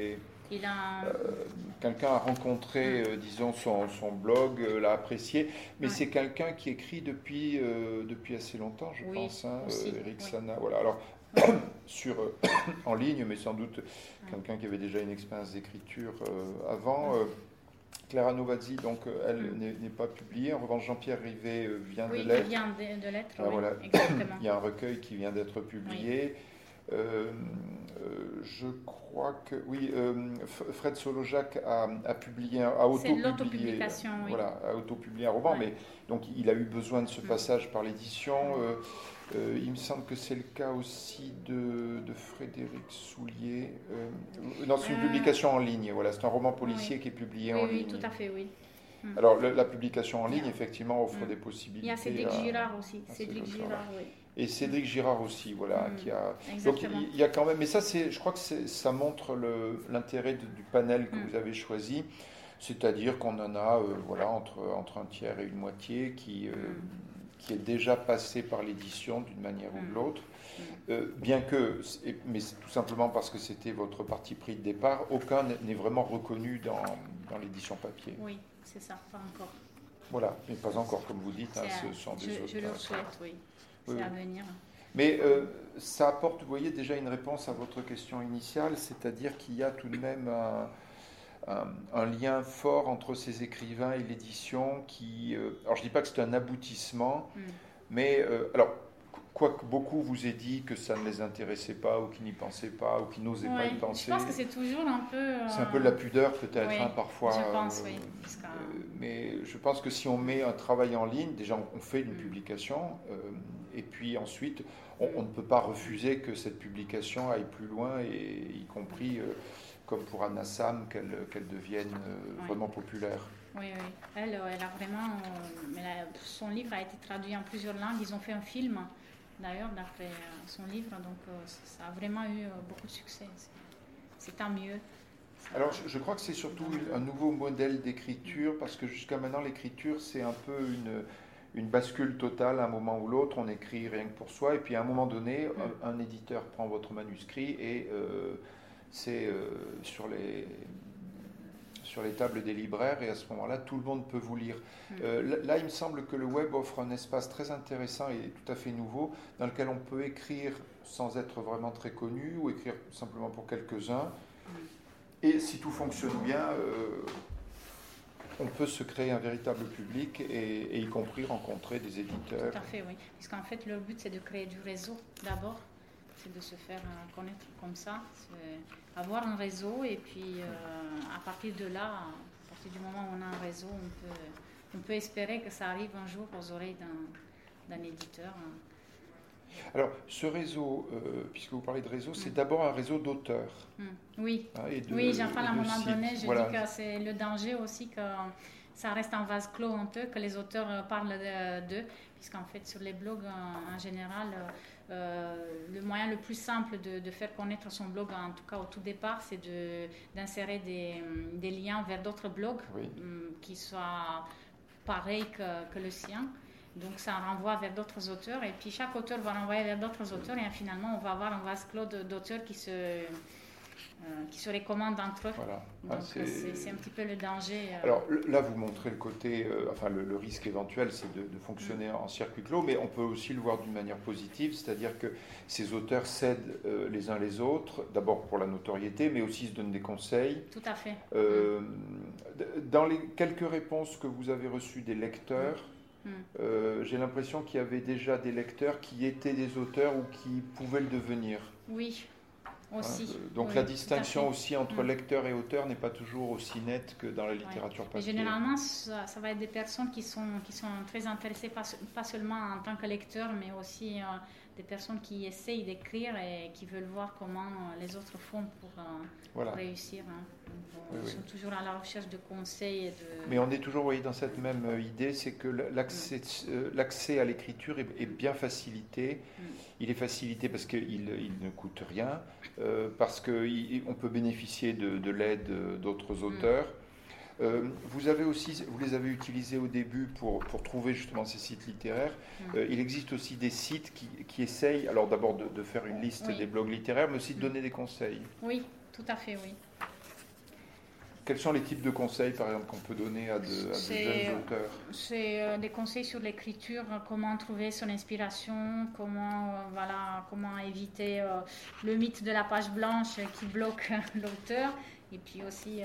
a rencontré, disons, son blog, l'a apprécié, mais c'est quelqu'un qui écrit depuis assez longtemps, je pense, hein, Eric Sana. Voilà. Alors, en ligne, mais sans doute quelqu'un qui avait déjà une expérience d'écriture avant. Clara Novazzi, donc elle n'est pas publiée. En revanche, Jean-Pierre Rivet vient de l'être. Oui, vient de l'être, voilà. Exactement. Il y a un recueil qui vient d'être publié. Je crois que Fred Solojac a publié, a auto-publié, c'est l'autopublication, a auto-publié un roman, mais donc il a eu besoin de ce passage par l'édition. Il me semble que c'est le cas aussi de Frédéric Soulier. Non, c'est une publication en ligne. Voilà, c'est un roman policier qui est publié en ligne. Oui, tout à fait, oui. Alors la publication en ligne, effectivement, offre des possibilités. Il y a Cédric Girard aussi. Cédric Girard, oui. Et Cédric Girard aussi, voilà, qui a. Donc il y a quand même, mais ça, je crois que ça montre l'intérêt du panel que vous avez choisi, c'est-à-dire qu'on en a, entre un tiers et une moitié qui est déjà passé par l'édition d'une manière ou de l'autre, mais c'est tout simplement parce que c'était votre parti pris de départ, aucun n'est vraiment reconnu dans l'édition papier. Oui, c'est ça, pas encore. Voilà, mais pas encore, comme vous dites, ce sont des auteurs. Je le souhaite, oui. C'est à venir. Mais ça apporte, vous voyez, déjà une réponse à votre question initiale, c'est-à-dire qu'il y a tout de même un lien fort entre ces écrivains et l'édition qui... alors je ne dis pas que c'est un aboutissement, mais alors, quoique beaucoup vous aient dit que ça ne les intéressait pas ou qu'ils n'y pensaient pas ou qu'ils n'osaient pas y penser. Je pense que c'est toujours un peu... C'est un peu de la pudeur peut-être, parfois. Je pense, oui. Mais je pense que si on met un travail en ligne, déjà on fait une publication, et puis ensuite on ne peut pas refuser que cette publication aille plus loin, et y compris... comme pour Anna Sam, qu'elle devienne vraiment populaire. Oui. Elle a vraiment... son livre a été traduit en plusieurs langues. Ils ont fait un film, d'ailleurs, d'après son livre. Donc, ça a vraiment eu beaucoup de succès. C'est tant mieux. Alors, je crois que c'est surtout un nouveau modèle d'écriture, parce que jusqu'à maintenant, l'écriture, c'est un peu une bascule totale. À un moment ou l'autre, on écrit rien que pour soi. Et puis, à un moment donné, un éditeur prend votre manuscrit et... c'est sur les tables des libraires, et à ce moment-là, tout le monde peut vous lire. Là, il me semble que le web offre un espace très intéressant et tout à fait nouveau, dans lequel on peut écrire sans être vraiment très connu, ou écrire simplement pour quelques-uns. Et si tout fonctionne bien, on peut se créer un véritable public, et y compris rencontrer des éditeurs. Tout à fait, oui. Parce qu'en fait, leur but, c'est de créer du réseau d'abord. C'est de se faire connaître comme ça, avoir un réseau, et puis à partir de là, à partir du moment où on a un réseau, on peut espérer que ça arrive un jour aux oreilles d'un éditeur. Alors, ce réseau, puisque vous parlez de réseau, c'est d'abord un réseau d'auteurs. Oui, j'en parle à un moment donné, je dis que c'est le danger aussi que ça reste un vase clos honteux, que les auteurs parlent d'eux, puisqu'en fait, sur les blogs en général... le moyen le plus simple de faire connaître son blog, en tout cas au tout départ, c'est d'insérer des liens vers d'autres blogs qui soient pareils que le sien. Donc ça renvoie vers d'autres auteurs, et puis chaque auteur va renvoyer vers d'autres auteurs, et finalement on va avoir un vase clos d'auteurs qui se recommandent entre eux. Voilà. Donc c'est un petit peu le danger. Alors là, vous montrez le côté, le risque éventuel, c'est de fonctionner en circuit clos, mais on peut aussi le voir d'une manière positive, c'est-à-dire que ces auteurs s'aident les uns les autres, d'abord pour la notoriété, mais aussi se donnent des conseils. Tout à fait. Dans les quelques réponses que vous avez reçues des lecteurs, j'ai l'impression qu'il y avait déjà des lecteurs qui étaient des auteurs ou qui pouvaient le devenir. Oui. Aussi. Donc oui, la distinction tout à aussi entre lecteur et auteur n'est pas toujours aussi nette que dans la littérature papier. Et généralement, ça va être des personnes qui sont très intéressées, pas seulement en tant que lecteur, mais aussi des personnes qui essayent d'écrire et qui veulent voir comment les autres font pour réussir. Donc, ils sont toujours à la recherche de conseils. Mais on est toujours dans cette même idée, c'est que l'accès à l'écriture est bien facilité. Il est facilité parce qu'il ne coûte rien, parce qu'on peut bénéficier de l'aide d'autres auteurs. Vous les avez utilisés au début pour trouver justement ces sites littéraires. Il existe aussi des sites qui essayent, alors d'abord de faire une liste des blogs littéraires, mais aussi de donner des conseils. Oui, tout à fait, oui. Quels sont les types de conseils, par exemple, qu'on peut donner à de jeunes auteurs? C'est des conseils sur l'écriture, comment trouver son inspiration, comment éviter le mythe de la page blanche qui bloque l'auteur, et puis aussi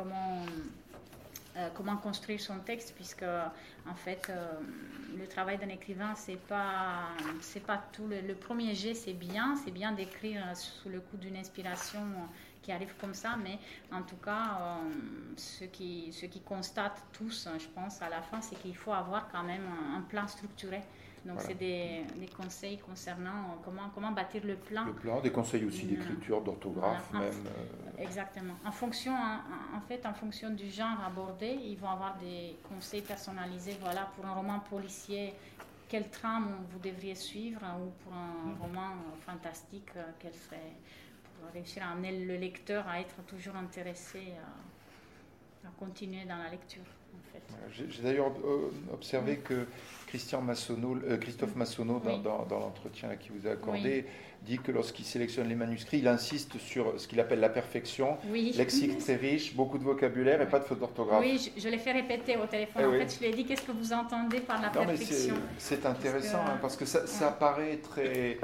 comment construire son texte, puisque en fait le travail d'un écrivain c'est pas tout. Le premier jet c'est bien d'écrire sous le coup d'une inspiration qui arrive comme ça, mais en tout cas ce qui constatent tous, je pense, à la fin, c'est qu'il faut avoir quand même un plan structuré. Donc c'est des conseils concernant comment bâtir le plan. Le plan, des conseils aussi d'écriture, d'orthographe même. Exactement. En fonction du genre abordé, ils vont avoir des conseils personnalisés. Voilà, pour un roman policier, quelle trame vous devriez suivre, ou pour un roman fantastique, quel serait, pour réussir à amener le lecteur à être toujours intéressé à continuer dans la lecture. En fait. J'ai d'ailleurs observé que Christophe Massonneau, dans l'entretien qu'il vous a accordé, dit que lorsqu'il sélectionne les manuscrits, il insiste sur ce qu'il appelle la perfection, lexique très riche, beaucoup de vocabulaire et pas de faute d'orthographe. Oui, je l'ai fait répéter au téléphone. En fait, je lui ai dit, qu'est-ce que vous entendez par la perfection? C'est intéressant, parce que ça paraît très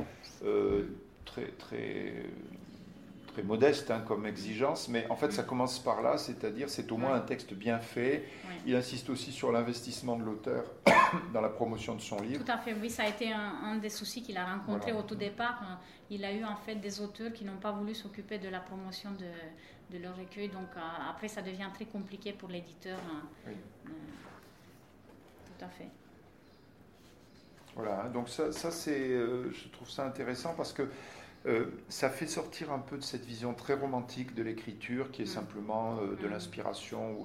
modeste comme exigence, mais en fait ça commence par là, c'est-à-dire c'est au moins un texte bien fait. Il insiste aussi sur l'investissement de l'auteur dans la promotion de son livre. Tout à fait, oui, ça a été un des soucis qu'il a rencontré au tout départ. Il a eu en fait des auteurs qui n'ont pas voulu s'occuper de la promotion de leur recueil, donc après ça devient très compliqué pour l'éditeur. Tout à fait. Voilà, donc ça c'est, je trouve ça intéressant parce que ça fait sortir un peu de cette vision très romantique de l'écriture qui est simplement de l'inspiration.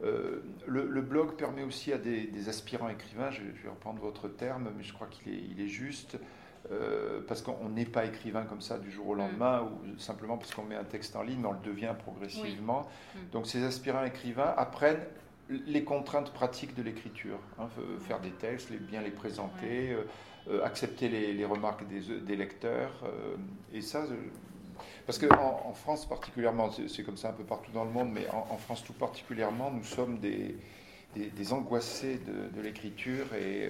Le blog permet aussi à des aspirants écrivains, je vais reprendre votre terme, mais je crois qu'il est juste, parce qu'on n'est pas écrivain comme ça du jour au lendemain, ou simplement parce qu'on met un texte en ligne, mais on le devient progressivement. Donc ces aspirants écrivains apprennent les contraintes pratiques de l'écriture, faire des textes, bien les présenter, accepter les remarques des lecteurs, et ça, parce qu'en France particulièrement, c'est comme ça un peu partout dans le monde, mais en France tout particulièrement, nous sommes des angoissés de l'écriture,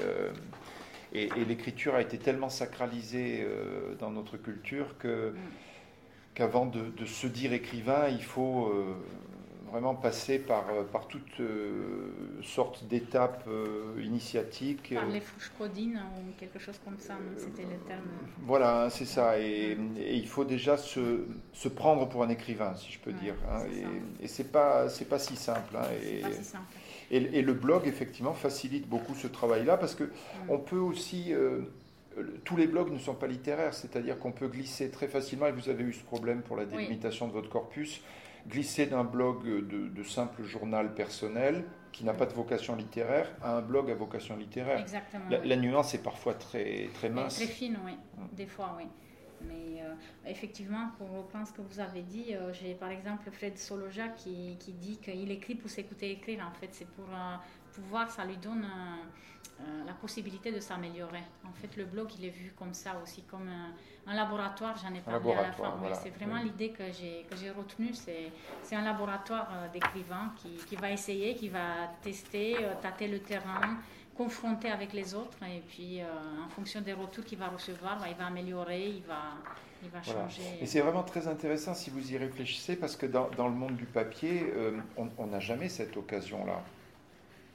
et l'écriture a été tellement sacralisée dans notre culture qu'avant de se dire écrivain, il faut vraiment passer par toutes sortes d'étapes initiatiques. Par les fouche-codines ou quelque chose comme ça, c'était le terme. Voilà, c'est ça. Et il faut déjà se prendre pour un écrivain, si je peux dire. Et c'est pas si simple. C'est pas si simple. Et le blog, effectivement, facilite beaucoup ce travail-là, parce que on peut aussi... tous les blogs ne sont pas littéraires, c'est-à-dire qu'on peut glisser très facilement, et vous avez eu ce problème pour la délimitation de votre corpus, glisser d'un blog de simple journal personnel qui n'a pas de vocation littéraire à un blog à vocation littéraire. Exactement. La nuance est parfois très, très mince. Très fine, oui. Des fois, oui. Mais effectivement, pour reprendre ce que vous avez dit, j'ai par exemple Fred Soloja qui dit qu'il écrit pour s'écouter écrire. En fait, c'est pour pouvoir, ça lui donne la possibilité de s'améliorer. En fait, le blog, il est vu comme ça aussi, comme un laboratoire. J'en ai parlé à la fin. Voilà. C'est vraiment l'idée que j'ai retenue. C'est un laboratoire d'écrivain qui va essayer, qui va tester, tâter le terrain, confronter avec les autres, et puis en fonction des retours qu'il va recevoir, il va améliorer, il va changer. Et c'est vraiment très intéressant si vous y réfléchissez, parce que dans le monde du papier, on n'a jamais cette occasion-là.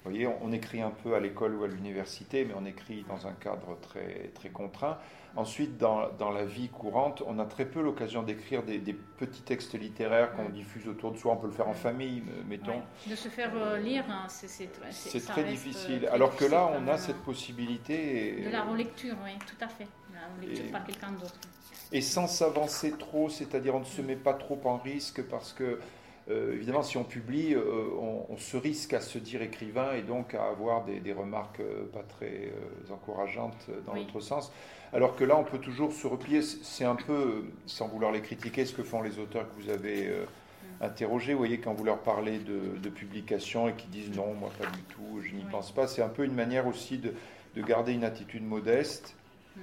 Vous voyez, on écrit un peu à l'école ou à l'université, mais on écrit dans un cadre très, très contraint. Ensuite, dans la vie courante, on a très peu l'occasion d'écrire des petits textes littéraires qu'on diffuse autour de soi. On peut le faire en famille, mettons. Ouais. De se faire lire, c'est très difficile. Alors que là, on a cette possibilité. De la relecture, oui, tout à fait. La relecture par quelqu'un d'autre. Et sans s'avancer trop, c'est-à-dire on ne se met pas trop en risque parce que évidemment, si on publie, on se risque à se dire écrivain et donc à avoir des remarques pas très encourageantes dans l'autre sens. Alors que là, on peut toujours se replier. C'est un peu, sans vouloir les critiquer, ce que font les auteurs que vous avez interrogés. Vous voyez, quand vous leur parlez de publication et qu'ils disent non, moi pas du tout, je n'y pense pas. C'est un peu une manière aussi de garder une attitude modeste.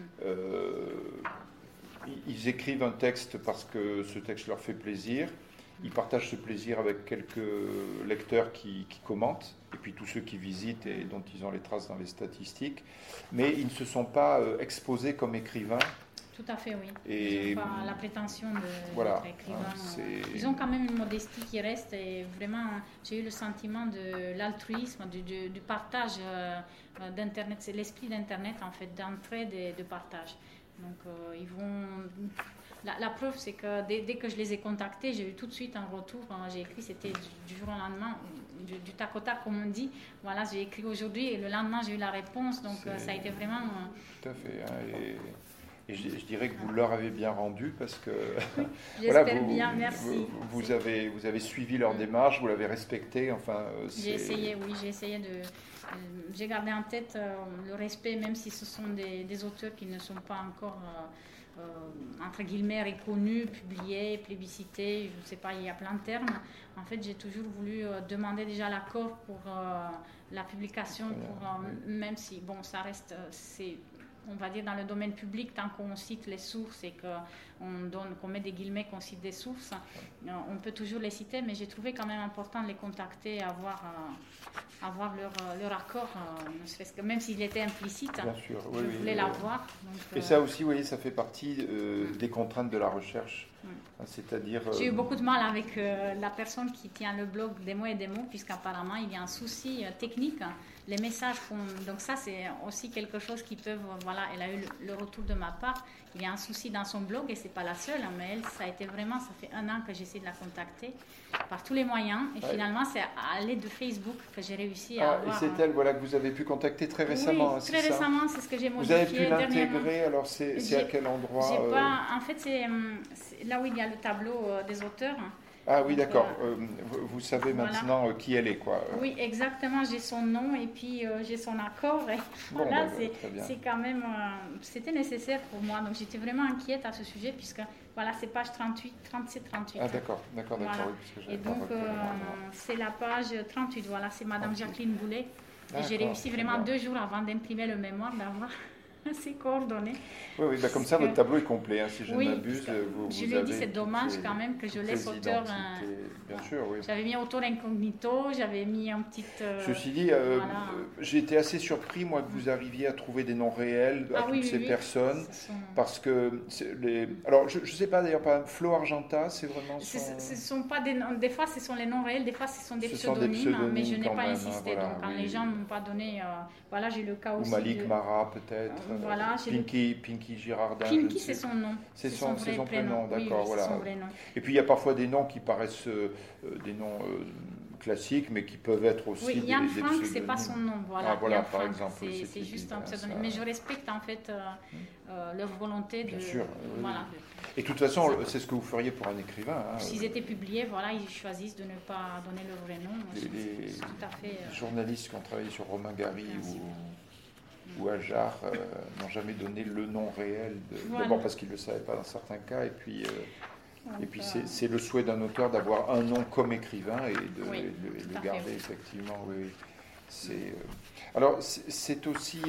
Ils écrivent un texte parce que ce texte leur fait plaisir. Ils partagent ce plaisir avec quelques lecteurs qui commentent, et puis tous ceux qui visitent et dont ils ont les traces dans les statistiques. Mais ils ne se sont pas exposés comme écrivains. Tout à fait, oui. Ils n'ont pas la prétention d'être écrivains. Ils ont quand même une modestie qui reste, et vraiment, j'ai eu le sentiment de l'altruisme, du partage d'Internet. C'est l'esprit d'Internet, en fait, d'entraide et de partage. Donc, ils vont... La preuve, c'est que dès que je les ai contactés, j'ai eu tout de suite un retour. J'ai écrit, c'était du jour au lendemain, du tac au tac, comme on dit. Voilà, j'ai écrit aujourd'hui et le lendemain, j'ai eu la réponse. Donc, ça a été vraiment... Tout à fait. Et je dirais que vous leur avez bien rendu parce que... J'espère bien, merci. Vous avez suivi leur démarche, vous l'avez respecté. Enfin, j'ai essayé de... J'ai gardé en tête le respect, même si ce sont des auteurs qui ne sont pas encore... entre guillemets reconnus, publiés, plébiscités, je ne sais pas, il y a plein de termes. En fait, j'ai toujours voulu demander déjà l'accord pour la publication, même si, bon, ça reste, on va dire dans le domaine public, tant qu'on cite les sources et qu'on met des guillemets, qu'on cite des sources, on peut toujours les citer, mais j'ai trouvé quand même important de les contacter, avoir leur accord, ne serait-ce que, même s'il était implicite. Bien sûr, je voulais l'avoir. Et ça aussi, vous voyez, ça fait partie des contraintes de la recherche. C'est-à-dire... J'ai eu beaucoup de mal avec la personne qui tient le blog Des mots et des mots, puisqu'apparemment il y a un souci technique. Les messages donc ça c'est aussi quelque chose qui peut, voilà, elle a eu le retour de ma part. Il y a un souci dans son blog et c'est pas la seule, mais elle, ça a été vraiment, ça fait 1 an que j'essaie de la contacter par tous les moyens, et finalement c'est à l'aide de Facebook que j'ai réussi à avoir... Et c'est elle, voilà, que vous avez pu contacter très récemment. Oui, très récemment, c'est ce que j'ai modifié. Vous avez pu l'intégrer, alors c'est à quel endroit En fait, c'est là où il y a le tableau des auteurs. Ah oui, d'accord. Vous savez maintenant qui elle est, quoi. Oui, exactement. J'ai son nom et puis j'ai son accord. Et voilà, c'est quand même... c'était nécessaire pour moi. Donc, j'étais vraiment inquiète à ce sujet puisque, voilà, c'est page 37-38. Ah d'accord. Voilà. Oui, et donc, c'est la page 38. Voilà, c'est Madame Jacqueline Boulet. Et j'ai réussi vraiment 2 jours avant d'imprimer le mémoire d'avoir... ces coordonnées. Oui, bah comme ça, votre tableau est complet, hein, si je ne m'abuse. Je lui ai dit, c'est dommage quand même que je laisse auteur... Bien sûr, oui. J'avais mis auteur incognito, j'avais mis un petit... Ceci dit, j'ai été assez surpris, moi, que vous arriviez à trouver des noms réels à toutes ces personnes, parce que... Alors, je ne sais pas d'ailleurs, par exemple, Flo Argenta, c'est vraiment son... Ce sont pas des noms, des fois ce sont les noms réels, des fois ce sont des pseudonymes, mais je n'ai pas insisté. Donc, quand les gens ne m'ont pas donné... voilà, j'ai le cas aussi... Ou Malik Mara, peut-être. Voilà, Pinky Girardin. Pinky, c'est son nom. C'est son prénom, d'accord. Oui, voilà. son vrai nom. Et puis il y a parfois des noms qui paraissent des noms classiques, mais qui peuvent être aussi des Yann Frank, c'est pas son nom. Voilà, voilà par exemple. C'est juste un pseudonyme. Mais je respecte en fait leur volonté de. Bien sûr. Voilà. Et de toute façon, c'est ce que vous feriez pour un écrivain. S'ils étaient publiés, voilà, ils choisissent de ne pas donner leur vrai nom. Les tout à fait. Journalistes qui ont travaillé sur Romain Gary ou Ajar n'ont jamais donné le nom réel. D'abord parce qu'ils ne le savaient pas dans certains cas, et puis c'est le souhait d'un auteur d'avoir un nom comme écrivain et de le garder, effectivement. Oui. Alors, c'est aussi,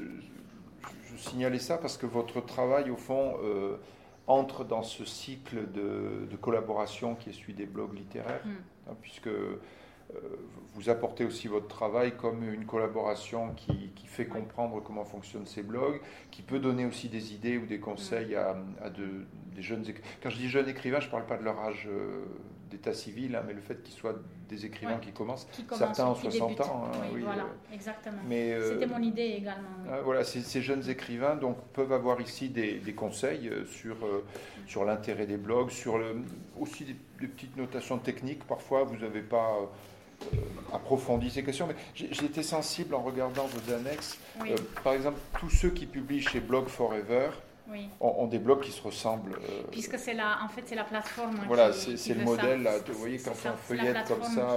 je signalais ça parce que votre travail, au fond, entre dans ce cycle de collaboration qui est celui des blogs littéraires, puisque vous apportez aussi votre travail comme une collaboration qui fait comprendre comment fonctionnent ces blogs, qui peut donner aussi des idées ou des conseils à des jeunes écrivains. Quand je dis jeunes écrivains, je ne parle pas de leur âge d'état civil, hein, mais le fait qu'ils soient des écrivains qui commencent. Certains ont 60 ans. Hein, oui, voilà, exactement. Mais, c'était mon idée également. Oui. Voilà, ces jeunes écrivains donc, peuvent avoir ici des conseils sur l'intérêt des blogs, aussi des petites notations techniques. Parfois, vous n'avez pas approfondi ces questions, mais j'ai été sensible en regardant vos annexes. Par exemple, tous ceux qui publient chez Blog Forever ont des blogs qui se ressemblent. Puisque c'est en fait, c'est la plateforme. Voilà, c'est le modèle. Là, vous voyez, quand on feuillette comme ça,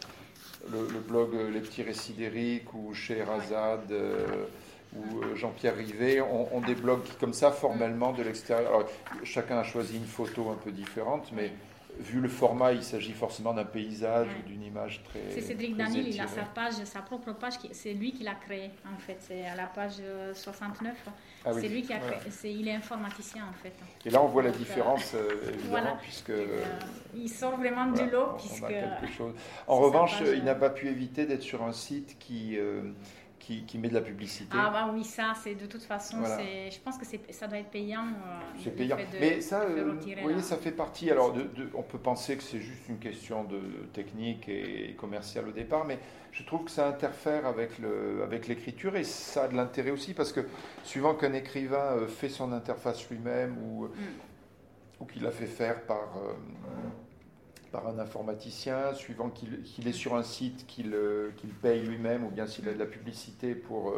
le blog Les Petits Récits d'Éric ou Scheherazade ou Jean-Pierre Rivet ont des blogs qui, comme ça, formellement, de l'extérieur. Alors, chacun a choisi une photo un peu différente, mais vu le format, il s'agit forcément d'un paysage ou d'une image très. C'est Cédric Daniel, il a sa propre page, c'est lui qui l'a créée en fait. C'est à la page 69. C'est lui qui a créé. Il est informaticien en fait. Et là, on voit la différence évidemment, puisque. Il sort vraiment du lot. On a quelque chose. En revanche, il n'a pas pu éviter d'être sur un site qui met de la publicité. Ah bah oui, ça, c'est de toute façon, je pense que ça doit être payant. C'est payant. Mais ça, vous voyez, ça fait partie. Alors, on peut penser que c'est juste une question de technique et commerciale au départ, mais je trouve que ça interfère avec l'écriture et ça a de l'intérêt aussi parce que suivant qu'un écrivain fait son interface lui-même ou qu'il la fait faire par un informaticien, suivant qu'il est sur un site qu'il paye lui-même, ou bien s'il a de la publicité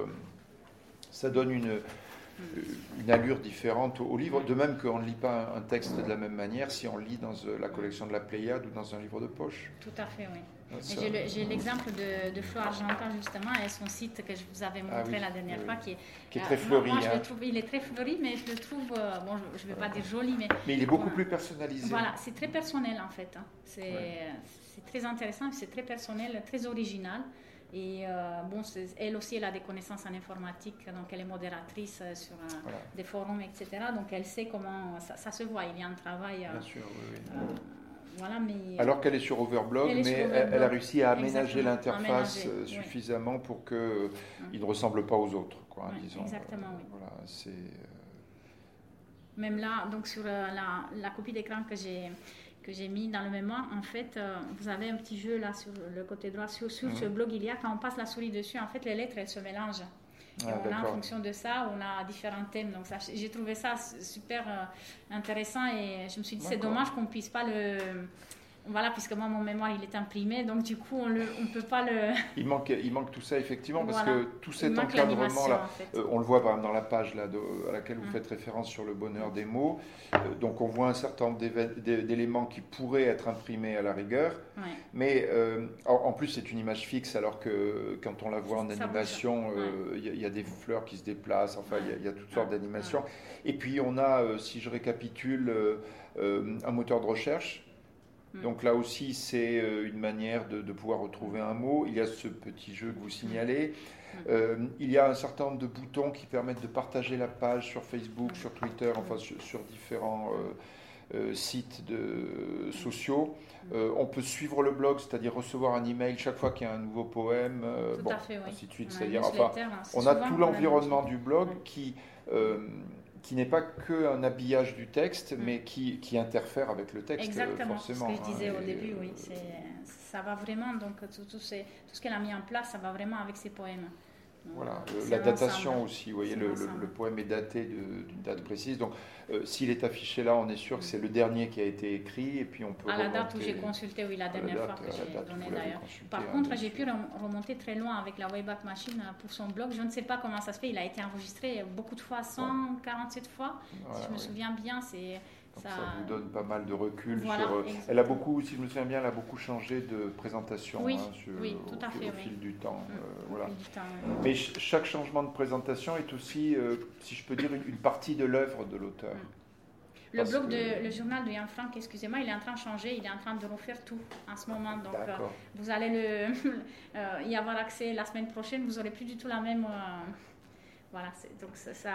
ça donne une allure différente au livre, de même qu'on ne lit pas un texte de la même manière si on lit dans la collection de la Pléiade ou dans un livre de poche. Tout à fait, oui. J'ai l'exemple de Flo Argentin, justement, et son site que je vous avais montré la dernière fois, qui est très fleuri. Moi, je le trouve, il est très fleuri, mais je le trouve, je ne vais pas dire joli, mais il est beaucoup plus personnalisé. Voilà, c'est très personnel, en fait. Hein. C'est très intéressant, c'est très personnel, très original. Et elle aussi, elle a des connaissances en informatique, donc elle est modératrice sur des forums, etc. Donc elle sait comment ça se voit, il y a un travail. Bien sûr, oui. Voilà, mais, alors qu'elle est sur Overblog, elle a réussi à aménager l'interface suffisamment pour qu'il ne ressemble pas aux autres. Quoi, disons. Exactement, oui. Voilà, même là, donc sur la copie d'écran que j'ai mis dans le mémoire, en fait, vous avez un petit jeu là sur le côté droit. Sur ce blog, quand on passe la souris dessus, en fait, les lettres, elles se mélangent. Et en fonction de ça, on a différents thèmes. Donc j'ai trouvé ça super intéressant et je me suis dit, c'est dommage qu'on ne puisse pas le... Voilà, puisque moi, mon mémoire, il est imprimé, donc du coup, on ne peut pas le... Il manque tout ça, effectivement, parce que tout cet encadrement-là, en fait. On le voit par exemple dans la page là, à laquelle vous faites référence sur le bonheur des mots. Donc, on voit un certain nombre d'éléments qui pourraient être imprimés à la rigueur, mais en plus, c'est une image fixe, alors que quand on la voit en animation, il y a des fleurs qui se déplacent, enfin, il y a toutes sortes d'animations. Et puis, on a, si je récapitule, un moteur de recherche. Donc là aussi, c'est une manière de pouvoir retrouver un mot. Il y a ce petit jeu que vous signalez. Il y a un certain nombre de boutons qui permettent de partager la page sur Facebook, sur Twitter, enfin sur différents sites sociaux. On peut suivre le blog, c'est-à-dire recevoir un email chaque fois qu'il y a un nouveau poème, ainsi de suite. C'est-à-dire, on a tout l'environnement du blog qui n'est pas qu'un habillage du texte, mais qui interfère avec le texte. Exactement, forcément. Ce que je disais au début, oui. Ça va vraiment, donc tout ce qu'elle a mis en place, ça va vraiment avec ses poèmes. Donc, voilà, la datation aussi, vous voyez, le poème est daté d'une date précise. Donc, s'il est affiché là, on est sûr que c'est le dernier qui a été écrit, et puis on peut la date où j'ai consulté, oui, la dernière fois que j'ai donné d'ailleurs. Par contre, j'ai pu remonter très loin avec la Wayback Machine pour son blog. Je ne sais pas comment ça se fait. Il a été enregistré beaucoup de fois, 147 fois, si je me souviens bien. Ça vous donne pas mal de recul. Elle a beaucoup, si je me souviens bien, elle a beaucoup changé de présentation au fil du temps. Mais chaque changement de présentation est aussi, si je peux dire, une partie de l'œuvre de l'auteur. Le le journal de Yann Frank, excusez-moi, il est en train de changer, il est en train de refaire tout en ce moment. Donc vous allez y avoir accès la semaine prochaine, vous n'aurez plus du tout la même... voilà, donc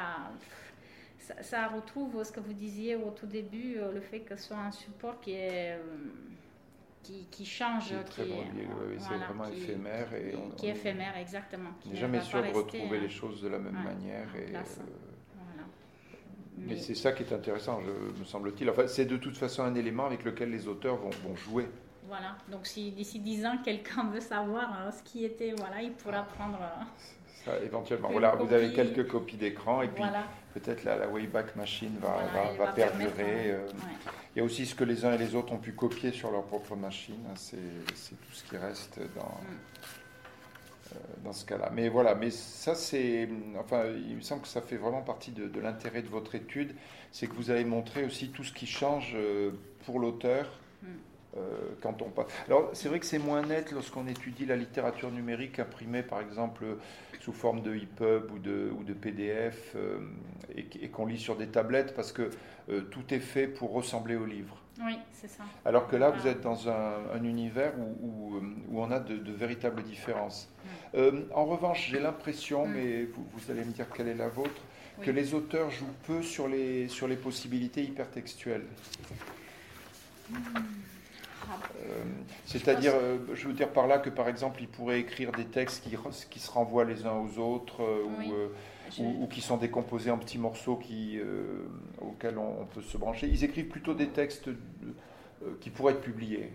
ça retrouve ce que vous disiez au tout début, le fait que ce soit un support qui est qui change, qui est très relié, oui, c'est vraiment éphémère. Qui est éphémère, exactement. On n'est jamais sûr de retrouver les choses de la même manière. Voilà. Mais c'est ça qui est intéressant, me semble-t-il. Enfin, c'est de toute façon un élément avec lequel les auteurs vont jouer. Voilà, donc si d'ici 10 ans, quelqu'un veut savoir ce qui était, voilà, il pourra prendre... ça, éventuellement. Voilà, vous avez quelques copies d'écran et puis peut-être la Wayback Machine va perdurer. Il y a aussi ce que les uns et les autres ont pu copier sur leur propre machine. C'est tout ce qui reste dans ce cas-là. Mais voilà, mais ça c'est... Enfin, il me semble que ça fait vraiment partie de l'intérêt de votre étude. C'est que vous avez montré aussi tout ce qui change pour l'auteur. Quand on passe. Alors, c'est vrai que c'est moins net lorsqu'on étudie la littérature numérique imprimée, par exemple, sous forme de EPUB ou de PDF, et qu'on lit sur des tablettes, parce que tout est fait pour ressembler au livre. Oui, c'est ça. Alors que là, vous êtes dans un univers où on a de véritables différences. En revanche, j'ai l'impression, mais vous allez me dire quelle est la vôtre, que les auteurs jouent peu sur les possibilités hypertextuelles. C'est-à-dire, je veux dire par là que par exemple, ils pourraient écrire des textes qui se renvoient les uns aux autres, ou qui sont décomposés en petits morceaux auxquels on peut se brancher. Ils écrivent plutôt des textes qui pourraient être publiés.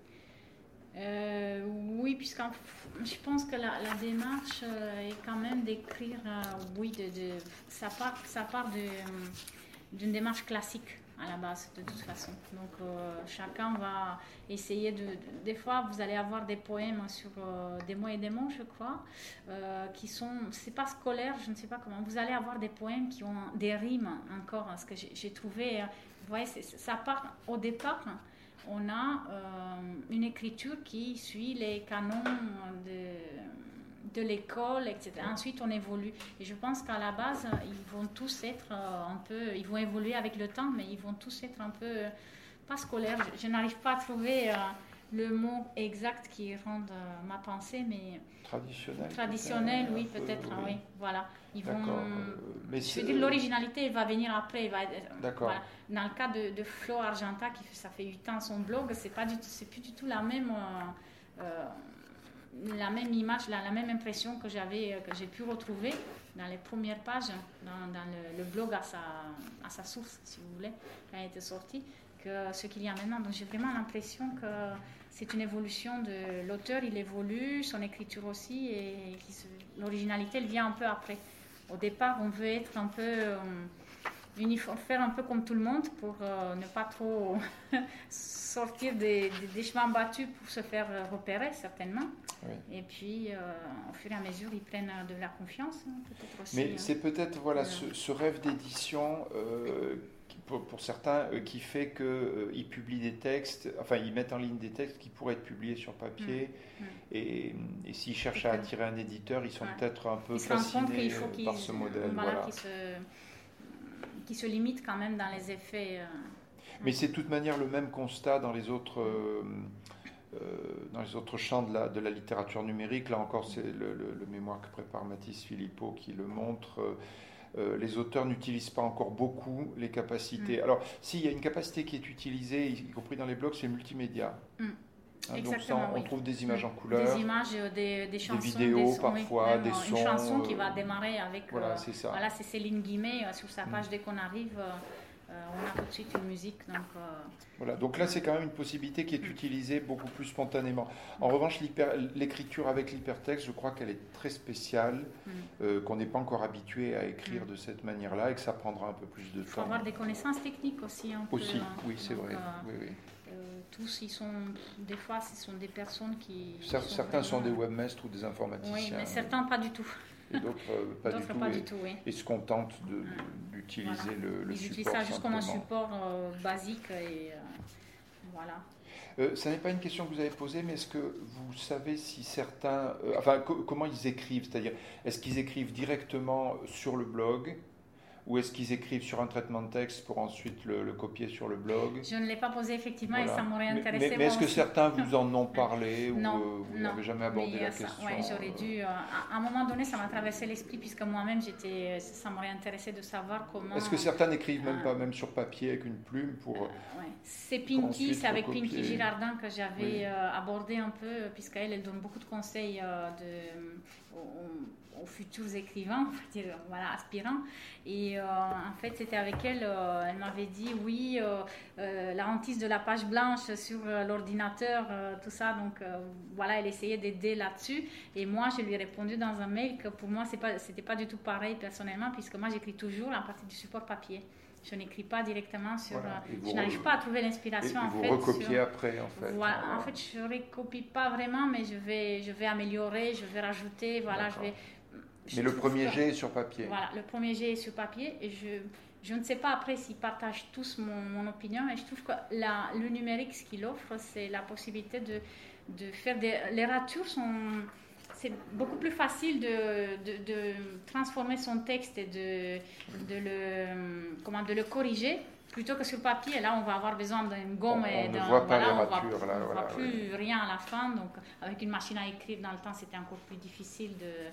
Oui, puisque je pense que la démarche est quand même d'écrire, ça part d'une démarche classique à la base, de toute façon. Donc, chacun va essayer des fois, vous allez avoir des poèmes sur des mots et des mots, je crois, qui sont, c'est pas scolaire, je ne sais pas comment. Vous allez avoir des poèmes qui ont des rimes encore, ce que j'ai trouvé. Vous voyez, ça part au départ. On a une écriture qui suit les canons de l'école, etc. Ensuite, on évolue. Et je pense qu'à la base, ils vont tous être ils vont évoluer avec le temps, mais ils vont tous être un peu, pas scolaires. Je n'arrive pas à trouver le mot exact qui rende ma pensée, mais... Traditionnel, oui, peut-être, oui. Voilà. Ils vont... je veux dire, l'originalité, elle va venir après. D'accord. Voilà. Dans le cas de Flo Argenta, ça fait 8 ans son blog, c'est plus du tout la même image, la même impression que j'ai pu retrouver dans les premières pages, dans le blog à sa source, si vous voulez, quand il était sorti, que ce qu'il y a maintenant. Donc j'ai vraiment l'impression que c'est une évolution de l'auteur, il évolue, son écriture aussi, et l'originalité, elle vient un peu après. Au départ, on veut être un peu uniforme, faire un peu comme tout le monde pour ne pas trop sortir des chemins battus pour se faire repérer, certainement. Oui. Et puis, au fur et à mesure, ils prennent de la confiance, peut-être aussi. Mais c'est peut-être ce rêve d'édition pour certains qui fait qu'ils publient des textes, enfin ils mettent en ligne des textes qui pourraient être publiés sur papier, et s'ils cherchent à attirer un éditeur, ils sont peut-être un peu fascinés par ce modèle. Voilà. Qui se limitent quand même dans les effets. Mais c'est de toute manière le même constat dans les autres champs de la littérature numérique. Là encore, c'est le mémoire que prépare Mathis Philippot qui le montre. Les auteurs n'utilisent pas encore beaucoup les capacités. Alors, s'il y a une capacité qui est utilisée, y compris dans les blogs, c'est le multimédia. Donc ça, on trouve des images en couleur, des images, des chansons, des vidéos parfois, des sons. Une chanson qui va démarrer avec. Voilà, c'est ça. Voilà, c'est Céline Guimet sur sa page. Dès qu'on arrive, on a tout de suite une musique. Donc, voilà, donc là, c'est quand même une possibilité qui est utilisée beaucoup plus spontanément. En revanche, l'écriture avec l'hypertexte, je crois qu'elle est très spéciale, qu'on n'est pas encore habitué à écrire de cette manière-là et que ça prendra un peu plus de temps. Il faut avoir des connaissances techniques aussi. Oui, c'est vrai. Oui. Tous, des fois, ce sont des personnes qui... Certains sont des webmestres ou des informaticiens. Oui, mais certains pas du tout. Et d'autres pas du tout. Et se contentent d'utiliser le support. Ils utilisent ça juste comme un support basique. Et, voilà. Ça n'est pas une question que vous avez posée, mais est-ce que vous savez si certains... comment ils écrivent? C'est-à-dire, est-ce qu'ils écrivent directement sur le blog ou est-ce qu'ils écrivent sur un traitement de texte pour ensuite le copier sur le blog? Je ne l'ai pas posé effectivement Voilà. et ça m'aurait intéressé. Mais est-ce que aussi. certains vous en ont parlé Non, ou vous n'avez jamais abordé la question? Ouais, j'aurais dû. À un moment donné, ça m'a traversé l'esprit puisque moi-même, ça m'aurait intéressé de savoir comment. Est-ce que certains n'écrivent même pas, même sur papier avec une plume pour. Ouais. C'est Pinky, c'est avec recopier. Pinky Girardin que j'avais abordé un peu, puisqu'elle donne beaucoup de conseils aux futurs écrivains, on va dire, voilà, aspirants. Et en fait, c'était avec elle, elle m'avait dit oui, la hantise de la page blanche sur l'ordinateur, tout ça. Donc voilà, elle essayait d'aider là-dessus. Et moi, je lui ai répondu dans un mail que pour moi, c'était pas du tout pareil personnellement, puisque moi, j'écris toujours à partir du support papier. Je n'écris pas directement sur. Voilà. Je n'arrive pas à trouver l'inspiration en fait. Vous recopiez après en fait. Voilà. En fait, je ne recopie pas vraiment, mais je vais améliorer, je vais rajouter. Voilà, mais le premier jet est sur papier. Voilà, le premier jet est sur papier et je ne sais pas après s'ils partagent tous mon opinion, mais je trouve que le numérique, ce qu'il offre, c'est la possibilité de faire les ratures c'est beaucoup plus facile de transformer son texte et de le corriger plutôt que sur papier. Là, on va avoir besoin d'une gomme on ne voit pas les ratures. On ne voit plus rien à la fin. Donc, avec une machine à écrire dans le temps, c'était encore plus difficile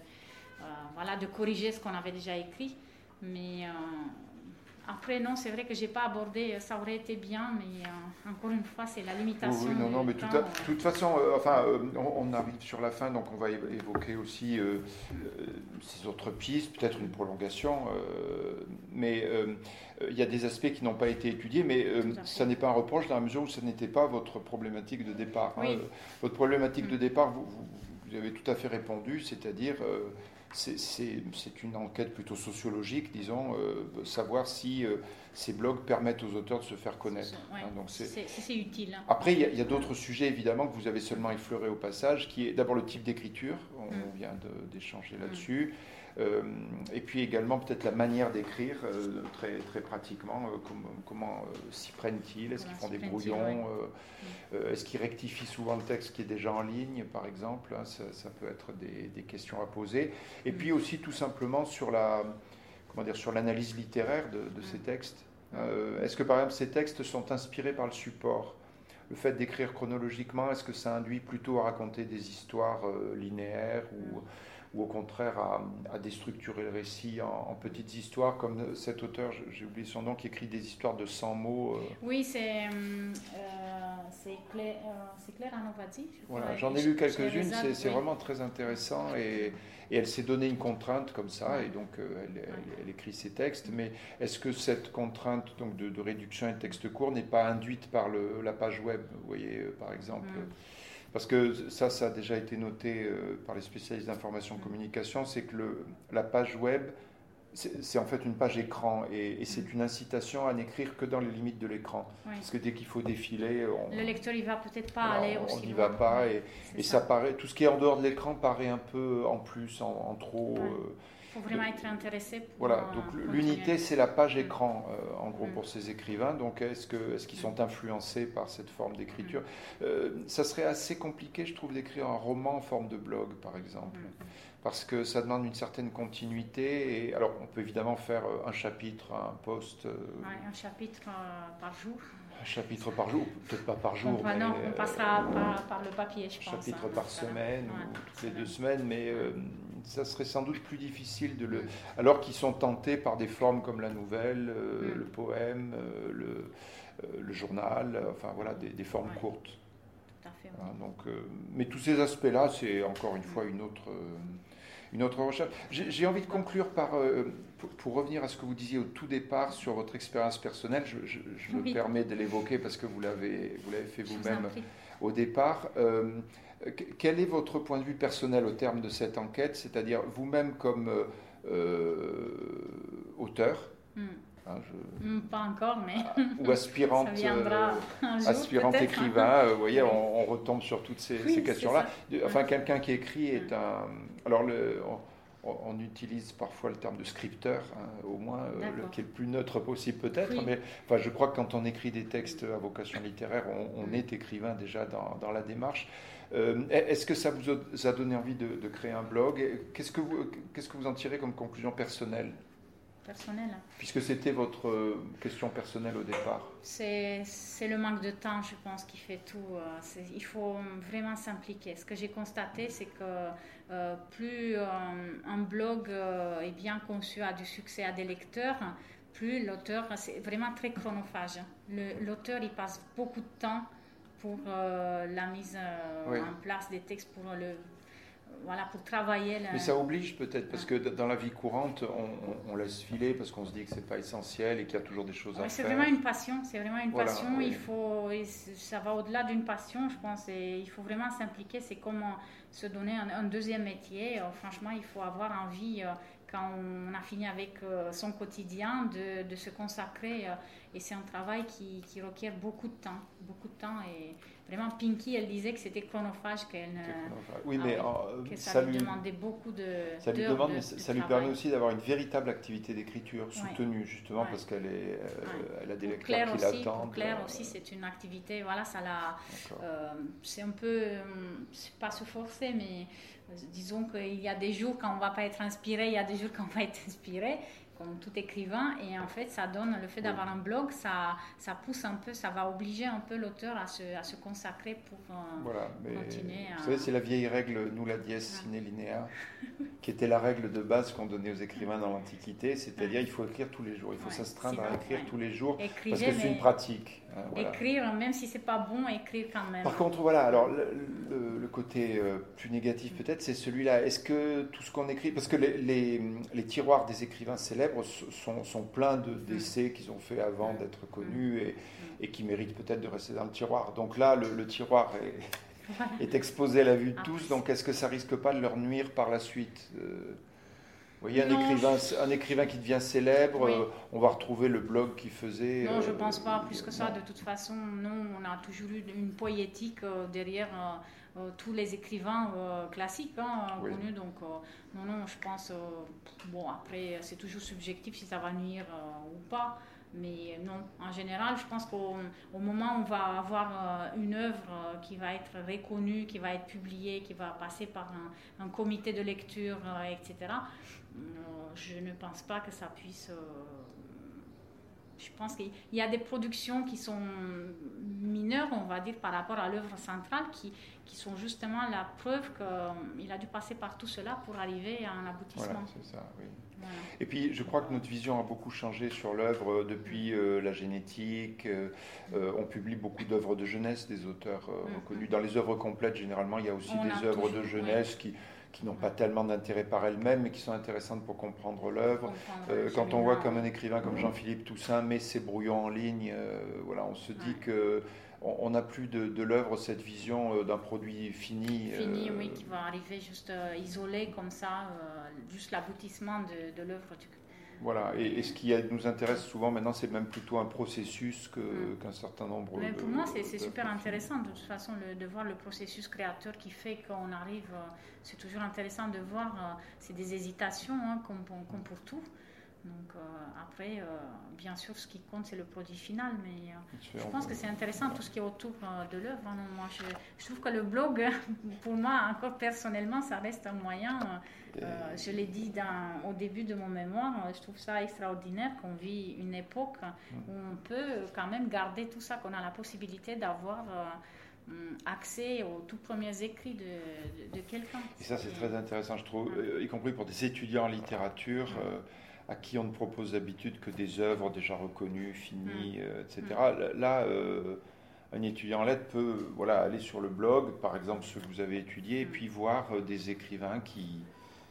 de corriger ce qu'on avait déjà écrit. Mais après, non, c'est vrai que je n'ai pas abordé, ça aurait été bien, mais encore une fois, c'est la limitation. Oui, non, mais de toute façon, on arrive sur la fin, donc on va évoquer aussi ces autres pistes, peut-être une prolongation, mais il y a des aspects qui n'ont pas été étudiés, mais ça n'est pas un reproche dans la mesure où ce n'était pas votre problématique de départ. Oui. Votre problématique de départ, vous avez tout à fait répondu, c'est-à-dire... c'est une enquête plutôt sociologique, disons, savoir si ces blogs permettent aux auteurs de se faire connaître. Ouais, donc c'est utile. Hein. Après, il y a d'autres sujets, évidemment, que vous avez seulement effleurés au passage, qui est d'abord le type d'écriture, on vient d'échanger là-dessus, et puis également peut-être la manière d'écrire, très, très pratiquement, comment s'y prennent-ils, est-ce qu'ils font des brouillons, est-ce qu'ils rectifient souvent le texte qui est déjà en ligne, par exemple, hein, ça peut être des questions à poser. Et puis aussi tout simplement sur l'analyse littéraire de ces textes. Est-ce que par exemple ces textes sont inspirés par le support? Le fait d'écrire chronologiquement, est-ce que ça induit plutôt à raconter des histoires linéaires ou au contraire à déstructurer le récit en petites histoires, comme cet auteur, j'ai oublié son nom, qui écrit des histoires de 100 mots. Oui, c'est Claire Anovadi. Voilà, j'en ai lu quelques-unes, c'est vraiment très intéressant et elle s'est donné une contrainte comme ça et donc elle écrit ses textes, mais est-ce que cette contrainte donc, de réduction et de texte court n'est pas induite par la page web, vous voyez, par exemple Parce que ça a déjà été noté par les spécialistes d'information et communication, c'est que la page web, c'est en fait une page écran et c'est une incitation à n'écrire que dans les limites de l'écran. Oui. Parce que dès qu'il faut défiler... le lecteur, il ne va peut-être pas aller aussi loin. On n'y va pas et ça paraît... Tout ce qui est en dehors de l'écran paraît un peu en plus, en trop... Il faut vraiment être intéressé pour voilà, donc l'unité, c'est la page écran, en gros, pour ces écrivains. Donc, est-ce qu'ils sont influencés par cette forme d'écriture ça serait assez compliqué, je trouve, d'écrire un roman en forme de blog, par exemple, parce que ça demande une certaine continuité. Et, alors, on peut évidemment faire un chapitre, un post... un chapitre par jour. Un chapitre par jour, peut-être pas par jour, mais... Non, on passera par le papier, je pense. Un chapitre par semaine ou toutes les 2 semaines, mais ça serait sans doute plus difficile alors qu'ils sont tentés par des formes comme la nouvelle, le poème, le journal, enfin voilà, des formes courtes. Tout à fait. Voilà, donc, mais tous ces aspects-là, c'est encore une fois une autre recherche. J'ai envie de conclure par, pour revenir à ce que vous disiez au tout départ sur votre expérience personnelle, je me permets de l'évoquer parce que vous l'avez fait vous-même au départ. Quel est votre point de vue personnel au terme de cette enquête, c'est-à-dire vous-même comme auteur pas encore, mais ou aspirante, aspirante écrivain, vous voyez, on retombe sur toutes ces questions-là. Enfin, quelqu'un qui écrit est un... Alors, on utilise parfois le terme de scripteur, au moins, qui est le plus neutre possible peut-être, mais enfin, je crois que quand on écrit des textes à vocation littéraire, on est écrivain déjà dans la démarche. Est-ce que ça vous a donné envie de créer un blog? Qu'est-ce que vous en tirez comme conclusion personnelle? personnel. Puisque c'était votre question personnelle au départ. C'est le manque de temps, je pense, qui fait tout. Il faut vraiment s'impliquer. Ce que j'ai constaté, c'est que plus un blog est bien conçu, a du succès, a des lecteurs, plus l'auteur, c'est vraiment très chronophage. L'auteur, il passe beaucoup de temps pour la mise en place des textes, pour travailler. Mais ça oblige peut-être, parce que dans la vie courante, on laisse filer parce qu'on se dit que c'est pas essentiel et qu'il y a toujours des choses à faire. C'est vraiment une passion, Oui. Ça va au-delà d'une passion, je pense, et il faut vraiment s'impliquer. C'est comme se donner un deuxième métier. Franchement, il faut avoir envie, quand on a fini avec son quotidien, de se consacrer. Et c'est un travail qui requiert beaucoup de temps. Et vraiment, Pinky, elle disait que c'était chronophage, que ça lui demandait beaucoup de ça lui demande, mais ça lui permet aussi d'avoir une véritable activité d'écriture soutenue, justement, parce qu'elle a des lecteurs qui l'attendent. Pour Claire aussi, c'est une activité, c'est un peu, c'est pas se forcer, mais disons qu'il y a des jours quand on va pas être inspiré, il y a des jours quand on va être inspiré, comme tout écrivain, et en fait ça donne, le fait d'avoir un blog, ça pousse un peu, ça va obliger un peu l'auteur à se consacrer pour continuer. Vous savez, c'est la vieille règle nulla dies sine linea, qui était la règle de base qu'on donnait aux écrivains dans l'Antiquité, c'est-à-dire il faut écrire tous les jours, il faut s'astreindre à écrire tous les jours, parce que c'est une pratique. Écrire, même si c'est pas bon, écrire quand même. Par contre, voilà, alors le côté plus négatif peut-être, c'est celui-là. Est-ce que tout ce qu'on écrit, parce que les tiroirs des écrivains célèbres sont pleins d'essais qu'ils ont fait avant d'être connus et qui méritent peut-être de rester dans le tiroir. Donc là, le tiroir est exposé à la vue de tous, donc est-ce que ça risque pas de leur nuire par la suite vous voyez, un écrivain qui devient célèbre, on va retrouver le blog qu'il faisait. Non, je ne pense pas plus que ça. De toute façon, nous, on a toujours eu une poétique derrière tous les écrivains classiques connus. Donc, non, je pense. Après, c'est toujours subjectif si ça va nuire ou pas. Mais non, en général, je pense qu'au moment où on va avoir une œuvre qui va être reconnue, qui va être publiée, qui va passer par un comité de lecture, etc., je ne pense pas que ça puisse... je pense qu'il y a des productions qui sont mineures, on va dire, par rapport à l'œuvre centrale, qui sont justement la preuve qu'il a dû passer par tout cela pour arriver à un aboutissement. Voilà, c'est ça, oui. Voilà. Et puis, je crois que notre vision a beaucoup changé sur l'œuvre depuis la génétique. On publie beaucoup d'œuvres de jeunesse des auteurs reconnus. Dans les œuvres complètes, généralement, il y a aussi des œuvres de jeunesse qui n'ont pas tellement d'intérêt par elles-mêmes, mais qui sont intéressantes pour comprendre l'œuvre. Quand on voit comme un écrivain comme Jean-Philippe Toussaint met ses brouillons en ligne, on se dit que on n'a plus de l'œuvre cette vision d'un produit fini. Qui va arriver juste isolé comme ça, juste l'aboutissement de l'œuvre. Voilà, et ce qui nous intéresse souvent maintenant, c'est même plutôt un processus qu'un certain nombre Mais pour moi, c'est super intéressant de toute façon de voir le processus créateur qui fait qu'on arrive. C'est toujours intéressant de voir, c'est des hésitations comme pour tout. Donc après, bien sûr, ce qui compte, c'est le produit final, mais je pense que c'est intéressant tout ce qui est autour de l'œuvre. Moi, je trouve que le blog, pour moi, encore personnellement, ça reste un moyen. Je l'ai dit au début de mon mémoire, je trouve ça extraordinaire qu'on vit une époque où on peut quand même garder tout ça, qu'on a la possibilité d'avoir accès aux tout premiers écrits de quelqu'un. Et ça, c'est très intéressant, je trouve, y compris pour des étudiants en littérature. À qui on ne propose d'habitude que des œuvres déjà reconnues, finies, etc. Là, un étudiant en lettres peut aller sur le blog, par exemple ceux que vous avez étudiés, et puis voir des écrivains qui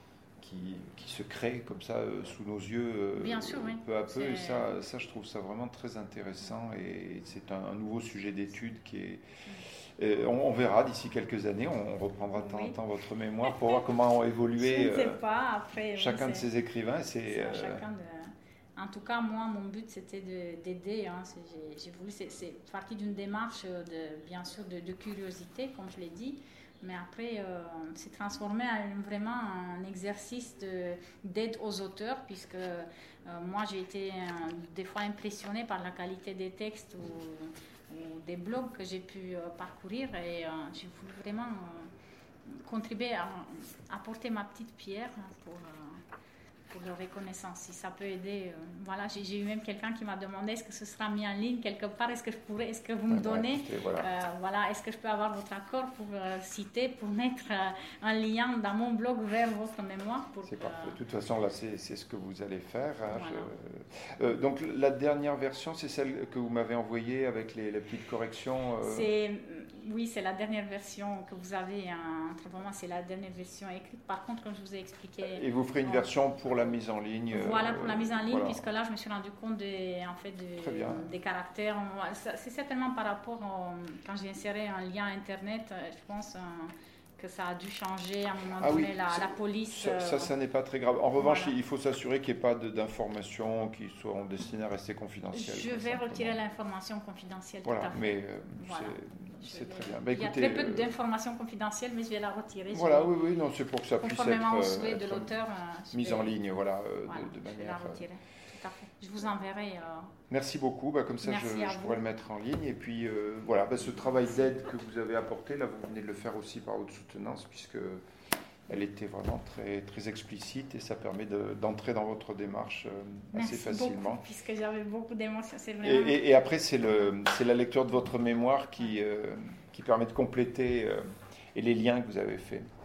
se créent comme ça sous nos yeux peu à peu. Et ça, je trouve ça vraiment très intéressant, et c'est un nouveau sujet d'étude qui est... On verra d'ici quelques années, on reprendra de temps en temps votre mémoire pour voir comment ont évolué chacun de ces écrivains. En tout cas, moi, mon but, c'était d'aider. J'ai voulu, c'est parti d'une démarche, bien sûr, de curiosité, comme je l'ai dit. Mais après, c'est transformé en vraiment un exercice d'aide aux auteurs, puisque moi, j'ai été des fois impressionnée par la qualité des textes ou des blogs que j'ai pu parcourir, et j'ai voulu vraiment contribuer à apporter ma petite pierre pour leur reconnaissance. Si ça peut aider, voilà, j'ai eu même quelqu'un qui m'a demandé est-ce que ce sera mis en ligne quelque part, est-ce que vous me donnez, écoutez, voilà, est-ce que je peux avoir votre accord pour citer, pour mettre un lien dans mon blog vers votre mémoire. C'est parfait. De toute façon, là, c'est ce que vous allez faire. Hein. Voilà. Donc, la dernière version, c'est celle que vous m'avez envoyée avec les petites corrections. Oui, c'est la dernière version que vous avez. Entre moi, c'est la dernière version écrite. Par contre, comme je vous ai expliqué. Et vous ferez une version pour la mise en ligne. Voilà, pour la mise en ligne, puisque là, je me suis rendu compte des caractères. C'est certainement par rapport quand j'ai inséré un lien Internet, je pense que ça a dû changer à un moment donné, la police. Ça n'est pas très grave. En revanche, il faut s'assurer qu'il n'y ait pas d'informations qui seront destinées à rester confidentielles. Je vais retirer l'information confidentielle. Voilà, tout à fait. Mais c'est très bien. Il y a très peu d'informations confidentielles, mais je vais la retirer. Voilà, oui, non, c'est pour que ça puisse conformément au souhait de l'auteur. Mise en ligne, voilà, de manière. Je vais la retirer. Tout à fait. Je vous enverrai. Merci beaucoup. Comme ça, je pourrai le mettre en ligne. Et puis, voilà, ce travail d'aide que vous avez apporté, là, vous venez de le faire aussi par votre soutenance, puisque elle était vraiment très, très explicite et ça permet d'entrer dans votre démarche assez facilement. Beaucoup, puisque j'avais beaucoup d'émotions. Et après, c'est la lecture de votre mémoire qui permet de compléter et les liens que vous avez faits.